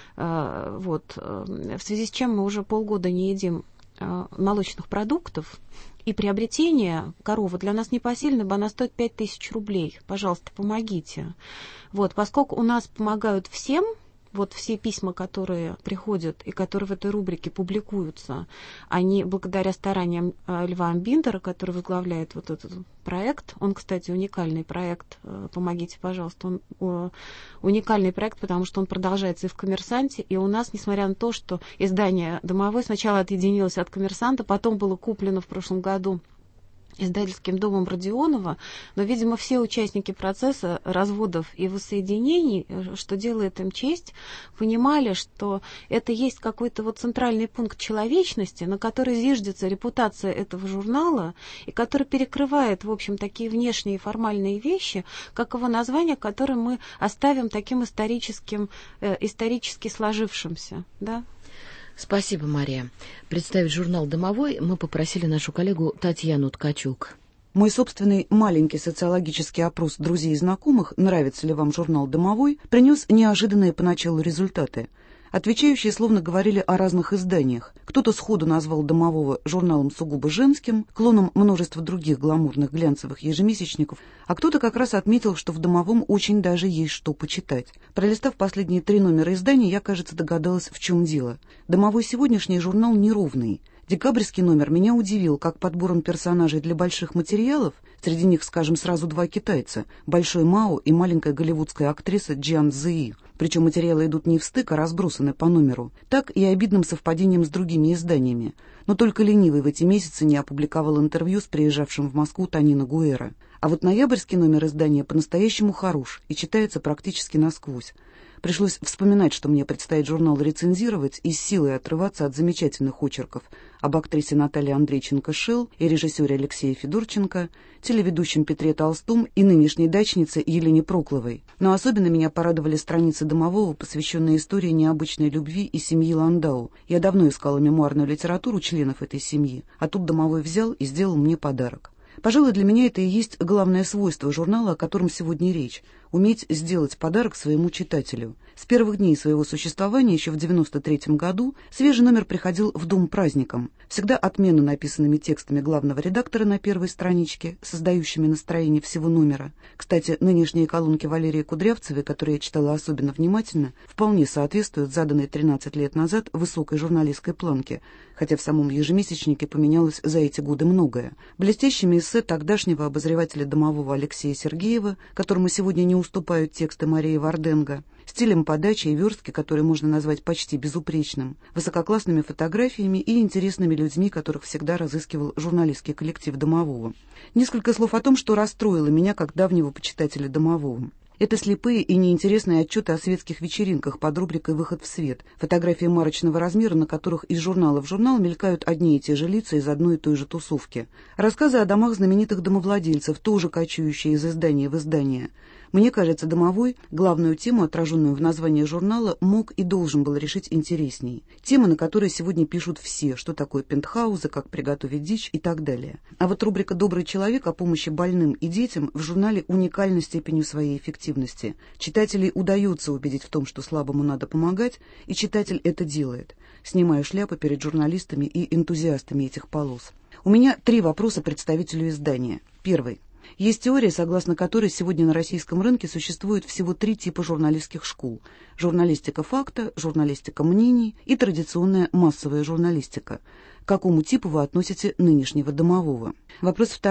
Вот, в связи с чем мы уже полгода не едим молочных продуктов, и приобретение коровы для нас непосильно, ибо она стоит пять тысяч рублей. Пожалуйста, помогите. Вот, поскольку у нас помогают всем, вот все письма, которые приходят и которые в этой рубрике публикуются, они благодаря стараниям Льва Амбиндера, который возглавляет вот этот проект. Он, кстати, уникальный проект. Помогите, пожалуйста. Он уникальный проект, потому что он продолжается и в «Коммерсанте», и у нас, несмотря на то, что издание «Домовой» сначала отъединилось от «Коммерсанта», потом было куплено в прошлом году издательским домом Родионова, но, видимо, все участники процесса разводов и воссоединений, что делает им честь, понимали, что это есть какой-то вот центральный пункт человечности, на который зиждется репутация этого журнала, и который перекрывает, в общем, такие внешние и формальные вещи, как его название, которое мы оставим таким историческим, э, исторически сложившимся, да? Спасибо, Мария. Представить журнал «Домовой» мы попросили нашу коллегу Татьяну Ткачук. Мой собственный маленький социологический опрос друзей и знакомых, нравится ли вам журнал «Домовой», принес неожиданные поначалу результаты. Отвечающие словно говорили о разных изданиях. Кто-то сходу назвал «Домового» журналом сугубо женским, клоном множества других гламурных глянцевых ежемесячников, а кто-то как раз отметил, что в «Домовом» очень даже есть что почитать. Пролистав последние три номера издания, я, кажется, догадалась, в чем дело. «Домовой» сегодняшний журнал неровный. Декабрьский номер меня удивил как подбором персонажей для больших материалов, среди них, скажем, сразу два китайца, Большой Мао и маленькая голливудская актриса Джиан Цзии. Причем материалы идут не в стык, а разбросаны по номеру, так и обидным совпадением с другими изданиями. Но только ленивый в эти месяцы не опубликовал интервью с приезжавшим в Москву Тонино Гуэра. А вот ноябрьский номер издания по-настоящему хорош и читается практически насквозь. Пришлось вспоминать, что мне предстоит журнал рецензировать и с силой отрываться от замечательных очерков об актрисе Наталье Андрейченко-Шелл и режиссере Алексее Федорченко, телеведущем Петре Толстом и нынешней дачнице Елене Прокловой. Но особенно меня порадовали страницы «Домового», посвященные истории необычной любви и семьи Ландау. Я давно искала мемуарную литературу членов этой семьи, а тут «Домовой» взял и сделал мне подарок. Пожалуй, для меня это и есть главное свойство журнала, о котором сегодня речь – уметь сделать подарок своему читателю. С первых дней своего существования, еще в девяносто третьем году, свежий номер приходил в дом праздником. Всегда отменно написанными текстами главного редактора на первой страничке, создающими настроение всего номера. Кстати, нынешние колонки Валерии Кудрявцевой, которые я читала особенно внимательно, вполне соответствуют заданной тринадцать лет назад высокой журналистской планке, хотя в самом ежемесячнике поменялось за эти годы многое. Блестящими эссе тогдашнего обозревателя «Домового» Алексея Сергеева, которому сегодня не уступают тексты Марии Варденго, стилем подачи и верстки, который можно назвать почти безупречным, высококлассными фотографиями и интересными людьми, которых всегда разыскивал журналистский коллектив «Домового». Несколько слов о том, что расстроило меня как давнего почитателя «Домового». Это слепые и неинтересные отчеты о светских вечеринках под рубрикой «Выход в свет», фотографии марочного размера, на которых из журнала в журнал мелькают одни и те же лица из одной и той же тусовки. Рассказы о домах знаменитых домовладельцев, тоже кочующие из издания в издание. Мне кажется, «Домовой» главную тему, отраженную в названии журнала, мог и должен был решить интересней. Тема, на которой сегодня пишут все, что такое пентхаузы, как приготовить дичь и так далее. А вот рубрика «Добрый человек» о помощи больным и детям в журнале уникальной степенью своей эффективности. Читателей удается убедить в том, что слабому надо помогать, и читатель это делает. Снимаю шляпу перед журналистами и энтузиастами этих полос. У меня три вопроса представителю издания. Первый. Есть теория, согласно которой сегодня на российском рынке существует всего три типа журналистских школ. Журналистика факта, журналистика мнений и традиционная массовая журналистика. К какому типу вы относите нынешнего «Домового»? Вопрос второй.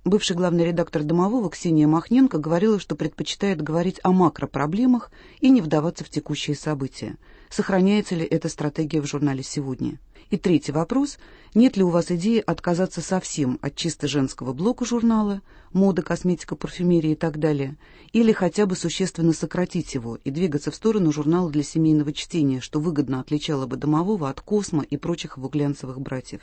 бывший главный редактор «Домового» Ксения Махненко говорила, что предпочитает говорить о макропроблемах и не вдаваться в текущие события. Сохраняется ли эта стратегия в журнале «Сегодня»? И третий вопрос. Нет ли у вас идеи отказаться совсем от чисто женского блока журнала, мода, косметика, парфюмерия и так далее, или хотя бы существенно сократить его и двигаться в сторону журнала для семейного чтения, что выгодно отличало бы «Домового» от «Космо» и прочих его глянцевых братьев?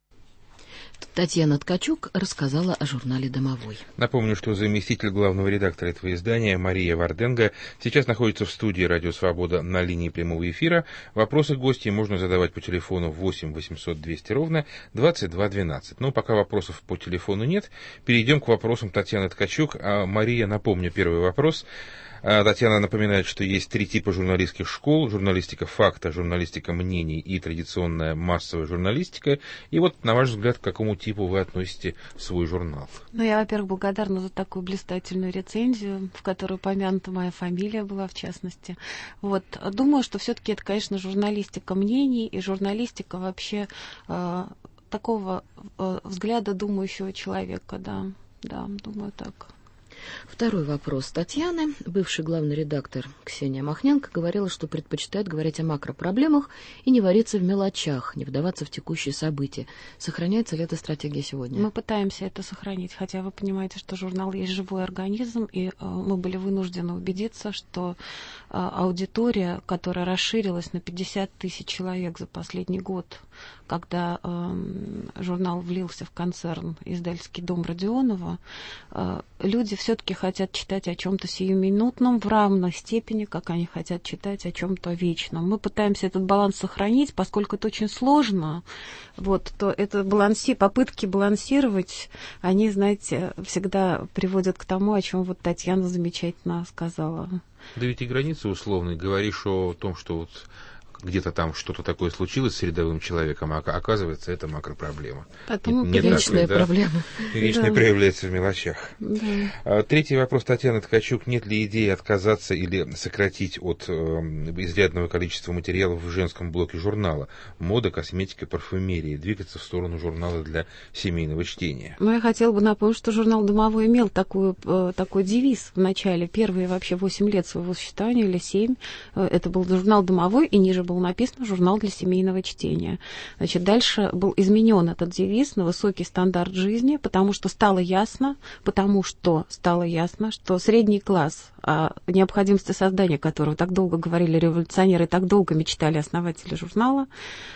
Татьяна Ткачук рассказала о журнале «Домовой». Напомню, что заместитель главного редактора этого издания Мария Варденга сейчас находится в студии «Радио Свобода» на линии прямого эфира. Вопросы гостей можно задавать по телефону восемь восемьсот двести ровно двадцать два двенадцать. Но пока вопросов по телефону нет, перейдем к вопросам Татьяны Ткачук. А Мария, напомню, первый вопрос. Татьяна напоминает, что есть три типа журналистских школ: журналистика факта, журналистика мнений и традиционная массовая журналистика. И вот, на ваш взгляд, к какому типу вы относите свой журнал? Ну, я, во-первых, благодарна за такую блистательную рецензию, в которой упомянута моя фамилия была, в частности. Вот. Думаю, что все-таки это, конечно, журналистика мнений и журналистика вообще э, такого э, взгляда думающего человека, да. Да, думаю так. Второй вопрос Татьяны. Бывший главный редактор Ксения Махненко говорила, что предпочитает говорить о макропроблемах и не вариться в мелочах, не вдаваться в текущие события. Сохраняется ли эта стратегия сегодня? Мы пытаемся это сохранить, хотя вы понимаете, что журнал есть живой организм, и э, мы были вынуждены убедиться, что э, аудитория, которая расширилась на пятьдесят тысяч человек за последний год, когда э, журнал влился в концерн «Издательский дом» Родионова, э, люди все-таки хотят читать о чем-то сиюминутном в равной степени, как они хотят читать о чем-то вечном. Мы пытаемся этот баланс сохранить, поскольку это очень сложно, вот, то это баланси, попытки балансировать, они, знаете, всегда приводят к тому, о чем вот Татьяна замечательно сказала. Да ведь и границы условные. Говоришь о том, что вот где-то там что-то такое случилось с рядовым человеком, а оказывается, это макропроблема. Потом вечная да? проблема. Вечная да. проявляется в мелочах. Да. Третий вопрос Татьяны Ткачук. Нет ли идеи отказаться или сократить от э, изрядного количества материалов в женском блоке журнала? Мода, косметика, парфюмерия. Двигаться в сторону журнала для семейного чтения. Ну, я хотела бы напомнить, что журнал «Домовой» имел такую, э, такой девиз в начале. Первые вообще восемь лет своего существования, или семь. Э, это был журнал «Домовой», и ниже был написано «Журнал для семейного чтения». Значит, дальше был изменен этот девиз на высокий стандарт жизни, потому что стало ясно, потому что стало ясно, что средний класс, о необходимости создания которого так долго говорили революционеры, так долго мечтали основатели журнала,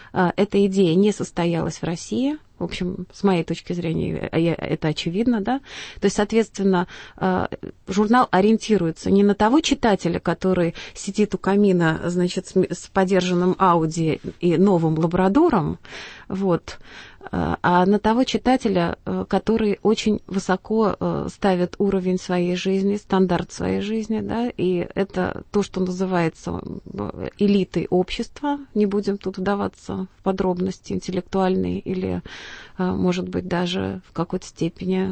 эта идея не состоялась в России. В общем, с моей точки зрения, это очевидно, да. То есть, соответственно, журнал ориентируется не на того читателя, который сидит у камина, значит, с подержанным Ауди и новым лабрадором, вот, а на того читателя, который очень высоко ставит уровень своей жизни, стандарт своей жизни, да, и это то, что называется элитой общества. Не будем тут вдаваться в подробности интеллектуальные или, может быть, даже в какой-то степени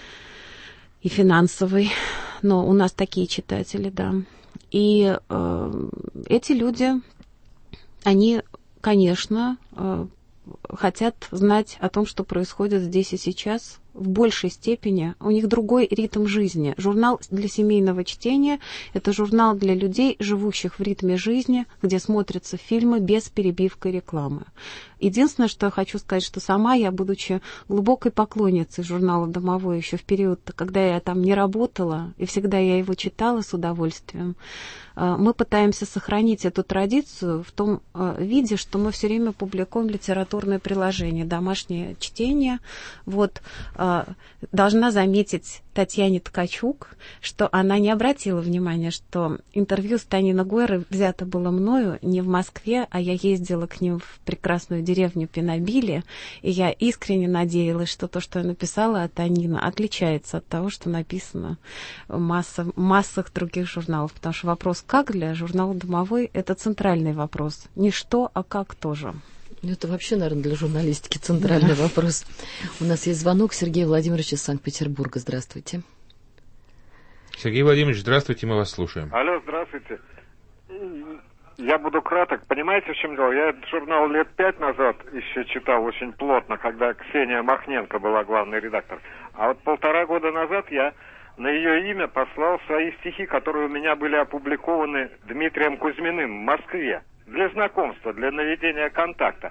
и финансовой, но у нас такие читатели, да. И э, эти люди, они, конечно, э, хотят знать о том, что происходит здесь и сейчас, в большей степени. У них другой ритм жизни. Журнал для семейного чтения – это журнал для людей, живущих в ритме жизни, где смотрятся фильмы без перебивки рекламы. Единственное, что я хочу сказать, что сама я, будучи глубокой поклонницей журнала «Домовой» еще в период, когда я там не работала, и всегда я его читала с удовольствием, мы пытаемся сохранить эту традицию в том виде, что мы все время публикуем литературное приложение, домашнее чтение. Вот, должна заметить Татьяне Ткачук, что она не обратила внимания, что интервью с Тонино Гуэро взято было мною не в Москве, а я ездила к ним в прекрасную деревню Пинобили, и я искренне надеялась, что то, что я написала о Тонино, отличается от того, что написано в масса, массах других журналов, потому что вопрос «как» для журнала «Домовой» — это центральный вопрос. Не что, а как тоже. Это вообще, наверное, для журналистики центральный да. вопрос. У нас есть звонок Сергея Владимировича из Санкт-Петербурга. Здравствуйте. Сергей Владимирович, здравствуйте, мы вас слушаем. Алло, здравствуйте. Я буду краток. Понимаете, в чем дело? Я этот журнал лет пять назад еще читал очень плотно, когда Ксения Махненко была главный редактор. А вот полтора года назад я на ее имя послал свои стихи, которые у меня были опубликованы Дмитрием Кузьминым в Москве. Для знакомства, для наведения контакта.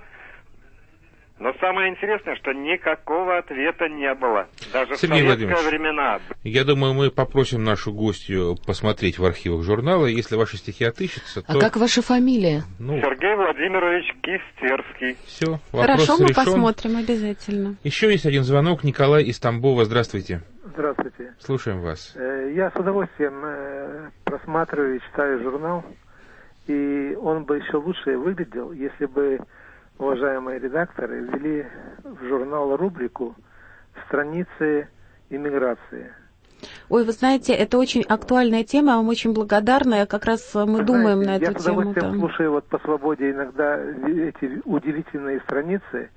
Но самое интересное, что никакого ответа не было. Даже Сергей в советские Владимирович, времена. Я думаю, мы попросим нашу гостью посмотреть в архивах журнала. Если ваши стихи отыщутся, то... А как ваша фамилия? Ну... Сергей Владимирович Кистерский. Все, вопрос Хорошо, мы решен. Посмотрим обязательно. Еще есть один звонок. Николай из Тамбова. Здравствуйте. Здравствуйте. Слушаем вас. Я с удовольствием просматриваю и читаю журнал. И он бы еще лучше выглядел, если бы уважаемые редакторы ввели в журнал рубрику «Страницы иммиграции». Ой, вы знаете, это очень актуальная тема, я вам очень благодарна. Как раз мы Знаете, думаем на эту я с тему. удовольствием Да. слушаю вот по свободе иногда эти удивительные страницы,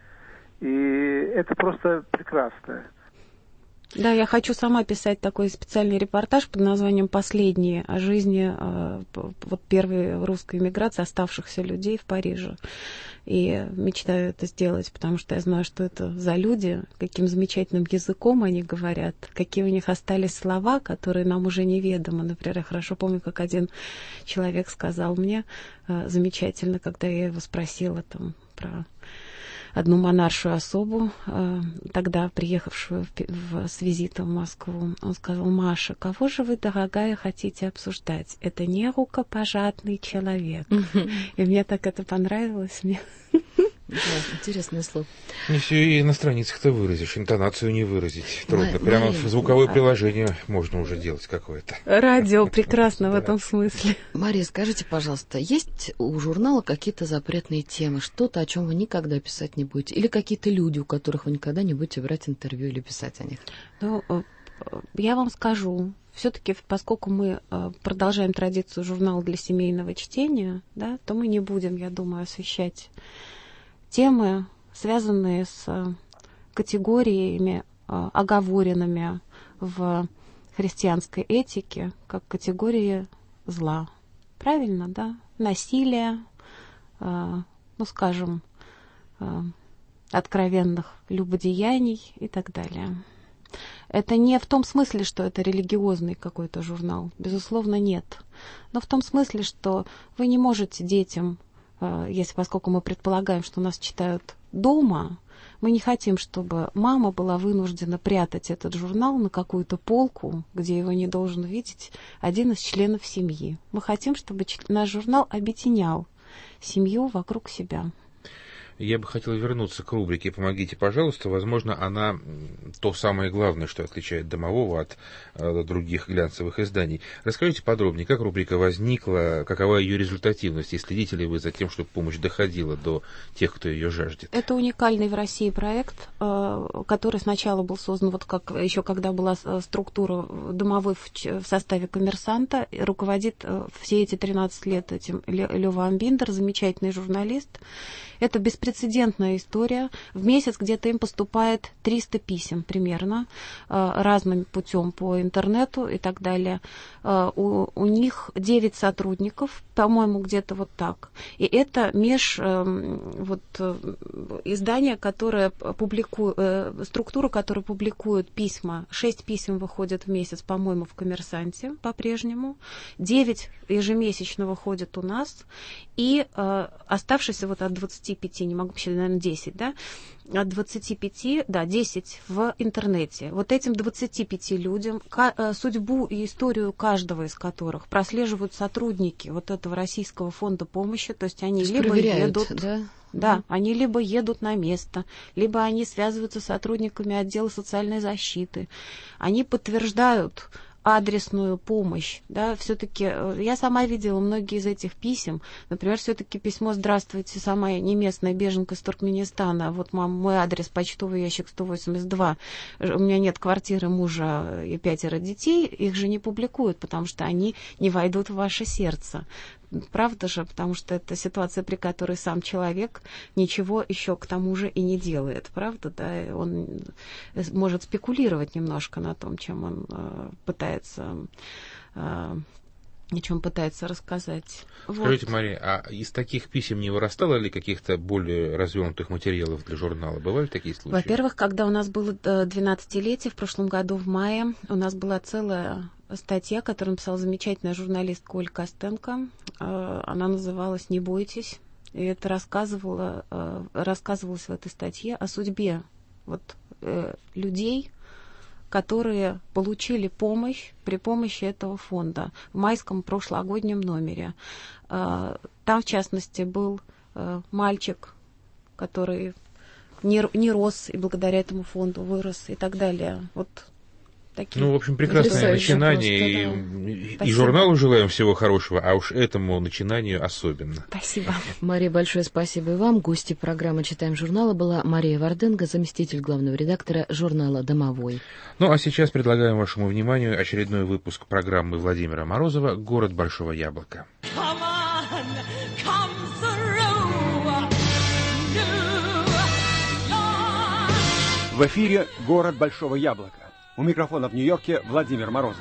и это просто прекрасно. Да, я хочу сама писать такой специальный репортаж под названием «Последние» о жизни э, вот первой русской эмиграции, оставшихся людей в Париже. И мечтаю это сделать, потому что я знаю, что это за люди, каким замечательным языком они говорят, какие у них остались слова, которые нам уже неведомы. Например, я хорошо помню, как один человек сказал мне э, замечательно, когда я его спросила там про... одну монаршую особу, э, тогда приехавшую в, в, с визитом в Москву. Он сказал: «Маша, кого же вы, дорогая, хотите обсуждать? Это не рукопожатный человек». Mm-hmm. И мне так это понравилось. Мне... Да, интересное слово. Не все и на страницах-то выразишь, интонацию не выразить трудно. Ма- Прямо Мария, звуковое а... приложение можно уже делать какое-то. Радио прекрасно в этом смысле. Мария, скажите, пожалуйста, есть у журнала какие-то запретные темы, что-то, о чем вы никогда писать не будете? Или какие-то люди, у которых вы никогда не будете брать интервью или писать о них? Ну, я вам скажу. Все-таки, поскольку мы продолжаем традицию журнала для семейного чтения, да, то мы не будем, я думаю, освещать темы, связанные с категориями, оговоренными в христианской этике, как категории зла. Правильно, да? Насилие, ну, скажем, откровенных любодеяний и так далее. Это не в том смысле, что это религиозный какой-то журнал. Безусловно, нет. Но в том смысле, что вы не можете детям, если поскольку мы предполагаем, что нас читают дома, мы не хотим, чтобы мама была вынуждена прятать этот журнал на какую-то полку, где его не должен видеть один из членов семьи. Мы хотим, чтобы наш журнал объединял семью вокруг себя. Я бы хотел вернуться к рубрике «Помогите, пожалуйста». Возможно, она то самое главное, что отличает «Домового» от э, других глянцевых изданий. Расскажите подробнее, как рубрика возникла, какова ее результативность, и следите ли вы за тем, чтобы помощь доходила до тех, кто ее жаждет? Это уникальный в России проект, э, который сначала был создан, вот как еще когда была структура «Домовой» в, в составе «Коммерсанта». Руководит э, все эти тринадцать лет этим Лёва Амбиндер, замечательный журналист. Это беспрецедентная история. В месяц где-то им поступает триста писем примерно, разным путем по интернету и так далее. У, у них девять сотрудников, по-моему, где-то вот так. И это меж вот, издание, которое публикует, структура, которая публикует письма. Шесть писем выходят в месяц, по-моему, в «Коммерсанте» по-прежнему. Девять ежемесячно выходит у нас. И оставшиеся вот от двадцати пяти, не могу посчитать, наверное, десять, да, от двадцати пяти, да, десять в интернете. Вот этим двадцати пяти людям, судьбу и историю каждого из которых прослеживают сотрудники вот этого Российского фонда помощи, то есть они то есть либо едут... Да? Да, mm-hmm. они либо едут на место, либо они связываются с сотрудниками отдела социальной защиты. Они подтверждают адресную помощь, да, все-таки я сама видела многие из этих писем, например, все-таки письмо «Здравствуйте, сама я не местная беженка из Туркменистана, вот мам, мой адрес, почтовый ящик сто восемьдесят два, у меня нет квартиры, мужа и пятеро детей», их же не публикуют, потому что они не войдут в ваше сердце. Правда же, потому что это ситуация, при которой сам человек ничего еще к тому же и не делает, правда, да, он может спекулировать немножко на том, чем он э, пытается э, о чем пытается рассказать. Скажите, вот. Мария, а из таких писем не вырастало ли каких-то более развернутых материалов для журнала? Бывали такие случаи? Во-первых, когда у нас было двенадцатилетие, в прошлом году в мае, у нас была целая статья, которую написала замечательная журналистка Оля Костенко. Она называлась «Не бойтесь». И это рассказывало, рассказывалось в этой статье о судьбе вот, людей, которые получили помощь при помощи этого фонда в майском прошлогоднем номере. Там, в частности, был мальчик, который не, не рос и благодаря этому фонду вырос и так далее. Вот такие. Ну, в общем, прекрасное начинание. И, да. и журналу желаем всего хорошего, а уж этому начинанию особенно. Спасибо. Мария, большое спасибо и вам. Гостьей программы «Читаем журнала» была Мария Варденга, заместитель главного редактора журнала «Домовой». Ну, а сейчас предлагаем вашему вниманию очередной выпуск программы Владимира Морозова «Город большого яблока». В эфире «Город большого яблока». У микрофона в Нью-Йорке Владимир Морозов.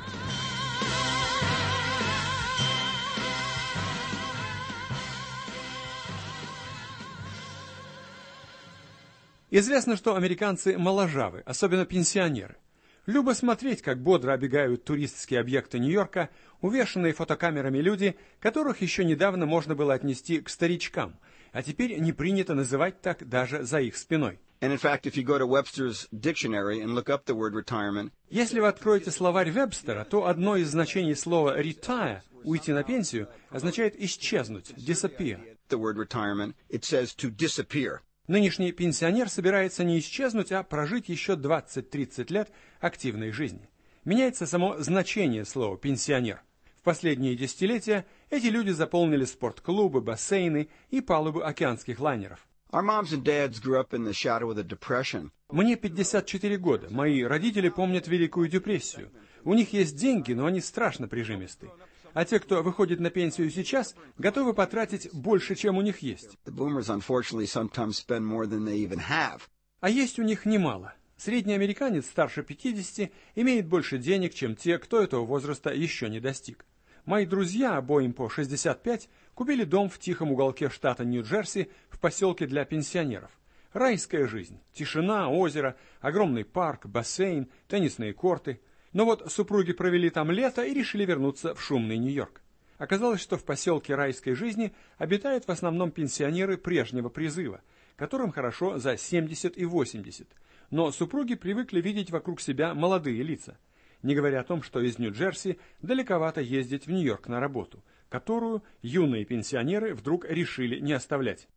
Известно, что американцы моложавы, особенно пенсионеры. Любо смотреть, как бодро обегают туристские объекты Нью-Йорка, увешанные фотокамерами люди, которых еще недавно можно было отнести к старичкам, а теперь не принято называть так даже за их спиной. And in fact, if you go to Webster's dictionary and look up the word retirement, если вы откроете словарь Вебстера, то одно из значений слова retire, уйти на пенсию, означает исчезнуть, disappear. The word retirement, it says to disappear. Нынешний пенсионер собирается не исчезнуть, а прожить еще двадцать-тридцать лет активной жизни. Меняется само значение слова пенсионер. В последние десятилетия эти люди заполнили спортклубы, бассейны и палубы океанских лайнеров. Our moms and dads grew up in the shadow of the Depression. Мне пятьдесят четыре года. Мои родители помнят Великую депрессию. У них есть деньги, но они страшно прижимисты. А те, кто выходит на пенсию сейчас, готовы потратить больше, чем у них есть. The boomers, unfortunately, sometimes spend more than they even have. А есть у них немало. Средний американец старше пятидесяти имеет больше денег, чем те, кто этого возраста еще не достиг. Мои друзья, обоим по шестьдесят пять, купили дом в тихом уголке штата Нью-Джерси в поселке для пенсионеров. Райская жизнь. Тишина, озеро, огромный парк, бассейн, теннисные корты. Но вот супруги провели там лето и решили вернуться в шумный Нью-Йорк. Оказалось, что в поселке райской жизни обитают в основном пенсионеры прежнего призыва, которым хорошо за семьдесят и восемьдесят. Но супруги привыкли видеть вокруг себя молодые лица. Не говоря о том, что из Нью-Джерси далековато ездить в Нью-Йорк на работу, которую юные пенсионеры вдруг решили не оставлять.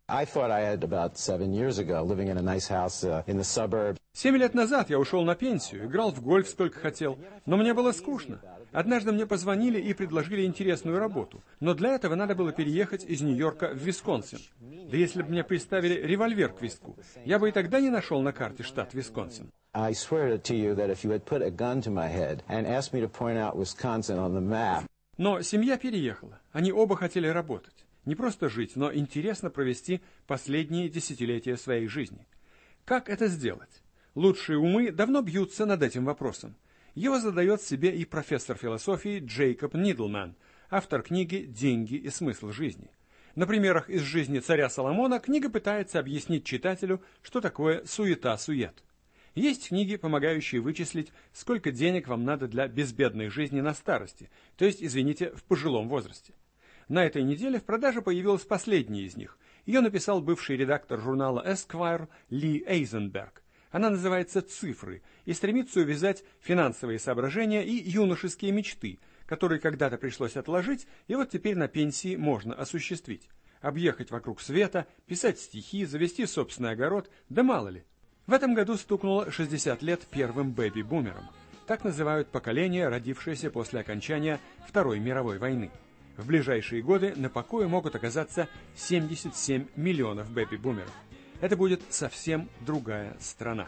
Семь лет назад я ушел на пенсию, играл в гольф сколько хотел, но мне было скучно. Однажды мне позвонили и предложили интересную работу, но для этого надо было переехать из Нью-Йорка в Висконсин. Да если бы мне приставили револьвер к виску, я бы и тогда не нашел на карте штат Висконсин. I swear to you that if you had put a gun to my head and asked me to point out Wisconsin on the map. Но семья переехала. Они оба хотели работать. Не просто жить, но интересно провести последние десятилетия своей жизни. Как это сделать? Лучшие умы давно бьются над этим вопросом. Его задает себе и профессор философии Джейкоб Нидлман, автор книги «Деньги и смысл жизни». На примерах из жизни царя Соломона книга пытается объяснить читателю, что такое суета-сует. Есть книги, помогающие вычислить, сколько денег вам надо для безбедной жизни на старости, то есть, извините, в пожилом возрасте. На этой неделе в продаже появилась последняя из них. Ее написал бывший редактор журнала Esquire Ли Эйзенберг. Она называется «Цифры» и стремится увязать финансовые соображения и юношеские мечты, которые когда-то пришлось отложить, и вот теперь на пенсии можно осуществить. Объехать вокруг света, писать стихи, завести собственный огород, да мало ли. В этом году стукнуло шестьдесят лет первым бэби-бумерам. Так называют поколение, родившееся после окончания Второй мировой войны. В ближайшие годы на покое могут оказаться семьдесят семь миллионов бэби-бумеров. Это будет совсем другая страна.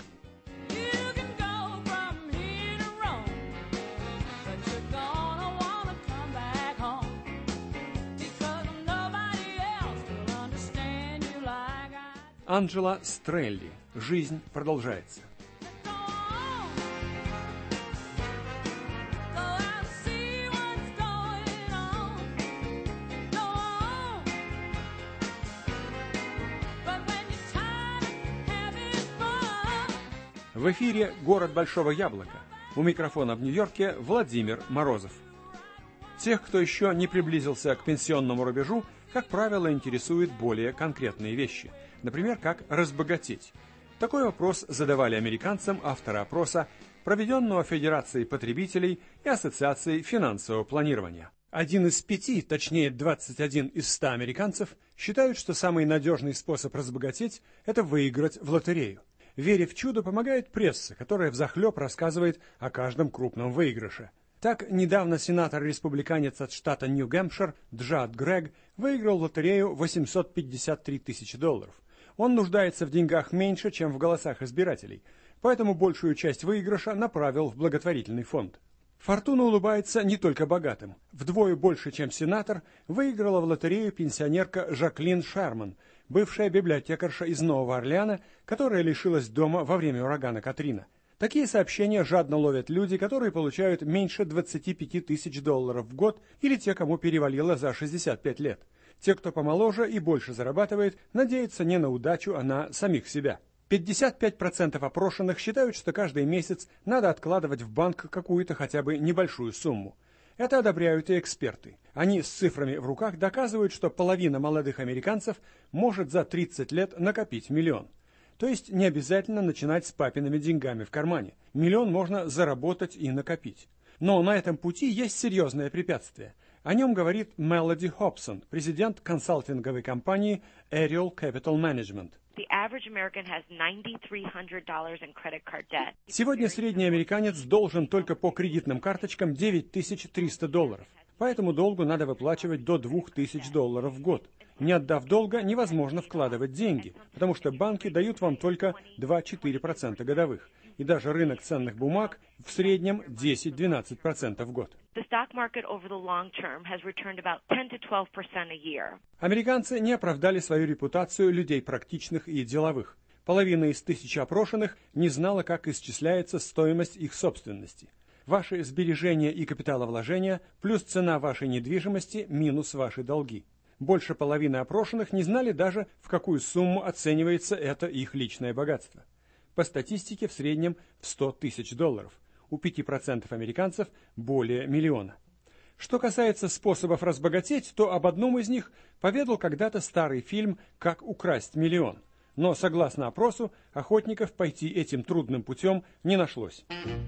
Анджела Стрелли. Жизнь продолжается. В эфире «Город Большого Яблока». У микрофона в Нью-Йорке Владимир Морозов. Тех, кто еще не приблизился к пенсионному рубежу, как правило, интересуют более конкретные вещи. Например, как разбогатеть. Такой вопрос задавали американцам авторы опроса, проведенного Федерацией потребителей и Ассоциацией финансового планирования. Один из пяти, точнее двадцать один из ста американцев, считают, что самый надежный способ разбогатеть – это выиграть в лотерею. Вере в чудо помогает пресса, которая взахлеб рассказывает о каждом крупном выигрыше. Так, недавно сенатор-республиканец от штата Нью-Гэмпшир Джад Грег выиграл в лотерею восемьсот пятьдесят три тысячи долларов. Он нуждается в деньгах меньше, чем в голосах избирателей, поэтому большую часть выигрыша направил в благотворительный фонд. Фортуна улыбается не только богатым. Вдвое больше, чем сенатор, выиграла в лотерею пенсионерка Жаклин Шерман, бывшая библиотекарша из Нового Орлеана, которая лишилась дома во время урагана Катрина. Такие сообщения жадно ловят люди, которые получают меньше двадцати пяти тысяч долларов в год, или те, кому перевалило за шестьдесят пять лет. Те, кто помоложе и больше зарабатывает, надеются не на удачу, а на самих себя. пятьдесят пять процентов опрошенных считают, что каждый месяц надо откладывать в банк какую-то хотя бы небольшую сумму. Это одобряют и эксперты. Они с цифрами в руках доказывают, что половина молодых американцев может за тридцать лет накопить миллион. То есть не обязательно начинать с папиными деньгами в кармане. Миллион можно заработать и накопить. Но на этом пути есть серьезное препятствие. О нем говорит Мелоди Хобсон, президент консалтинговой компании Ariel Capital Management. Сегодня средний американец должен только по кредитным карточкам девять тысяч триста долларов. По этому долгу надо выплачивать до двух тысяч долларов в год. Не отдав долга, невозможно вкладывать деньги, потому что банки дают вам только два-четыре процента годовых. И даже рынок ценных бумаг в среднем десять-двенадцать процентов в год. Американцы не оправдали свою репутацию людей практичных и деловых. Половина из тысячи опрошенных не знала, как исчисляется стоимость их собственности. Ваши сбережения и капиталовложения плюс цена вашей недвижимости минус ваши долги. Больше половины опрошенных не знали даже, в какую сумму оценивается это их личное богатство. По статистике, в среднем в сто тысяч долларов. У пяти процентов американцев более миллиона. Что касается способов разбогатеть, то об одном из них поведал когда-то старый фильм «Как украсть миллион». Но, согласно опросу, охотников пойти этим трудным путем не нашлось.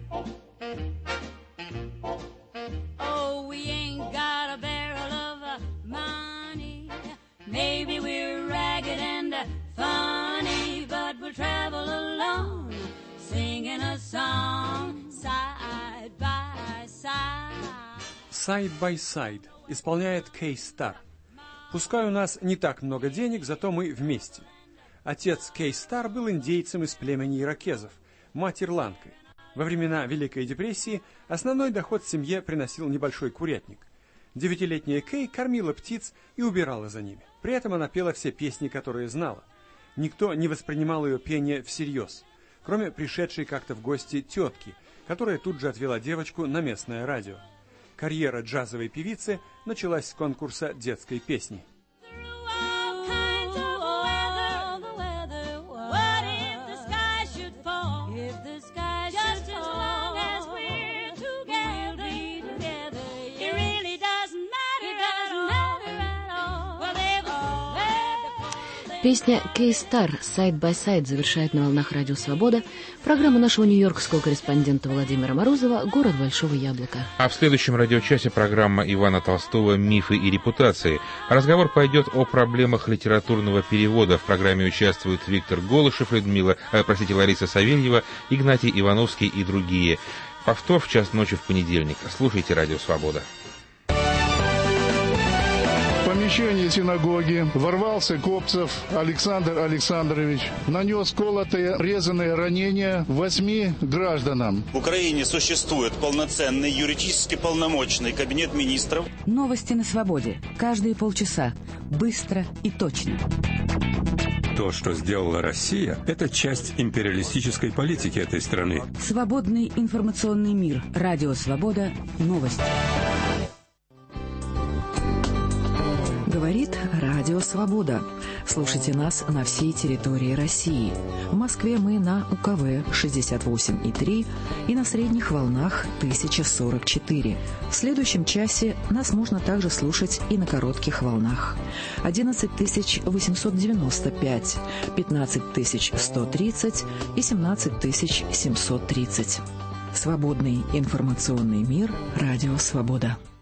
Maybe we're ragged and funny, but we'll travel alone, singing a song side by side. Side by Side исполняет Кей Стар. Пускай у нас не так много денег, зато мы вместе. Отец Кей Стар был индейцем из племени иракезов, мать ирландкой. Во времена Великой депрессии основной доход в семье приносил небольшой курятник. Девятилетняя Кей кормила птиц и убирала за ними. При этом она пела все песни, которые знала. Никто не воспринимал ее пение всерьез, кроме пришедшей как-то в гости тетки, которая тут же отвела девочку на местное радио. Карьера джазовой певицы началась с конкурса детской песни. Песня «Кей Стар» «Side by Side» завершает на волнах Радио Свобода программу нашего нью-йоркского корреспондента Владимира Морозова «Город Большого Яблока». А в следующем радиочасе программа Ивана Толстого «Мифы и репутации». Разговор пойдет о проблемах литературного перевода. В программе участвуют Виктор Голышев, Людмила, э, простите, Лариса Савельева, Игнатий Ивановский и другие. Повтор в час ночи в понедельник. Слушайте Радио Свобода. В помещении синагоги ворвался Копцев Александр Александрович, нанес колотые, резаные ранения восьми гражданам. В Украине существует полноценный юридически полномочный кабинет министров. Новости на свободе. Каждые полчаса. Быстро и точно. То, что сделала Россия, это часть империалистической политики этой страны. Свободный информационный мир. Радио Свобода. Новости. Говорит Радио Свобода. Слушайте нас на всей территории России. В Москве мы на У К В шестьдесят восемь и три и на средних волнах тысяча сорок четыре. В следующем часе нас можно также слушать и на коротких волнах. одиннадцать тысяч восемьсот девяносто пять, пятнадцать тысяч сто тридцать и семнадцать тысяч семьсот тридцать. Свободный информационный мир. Радио Свобода.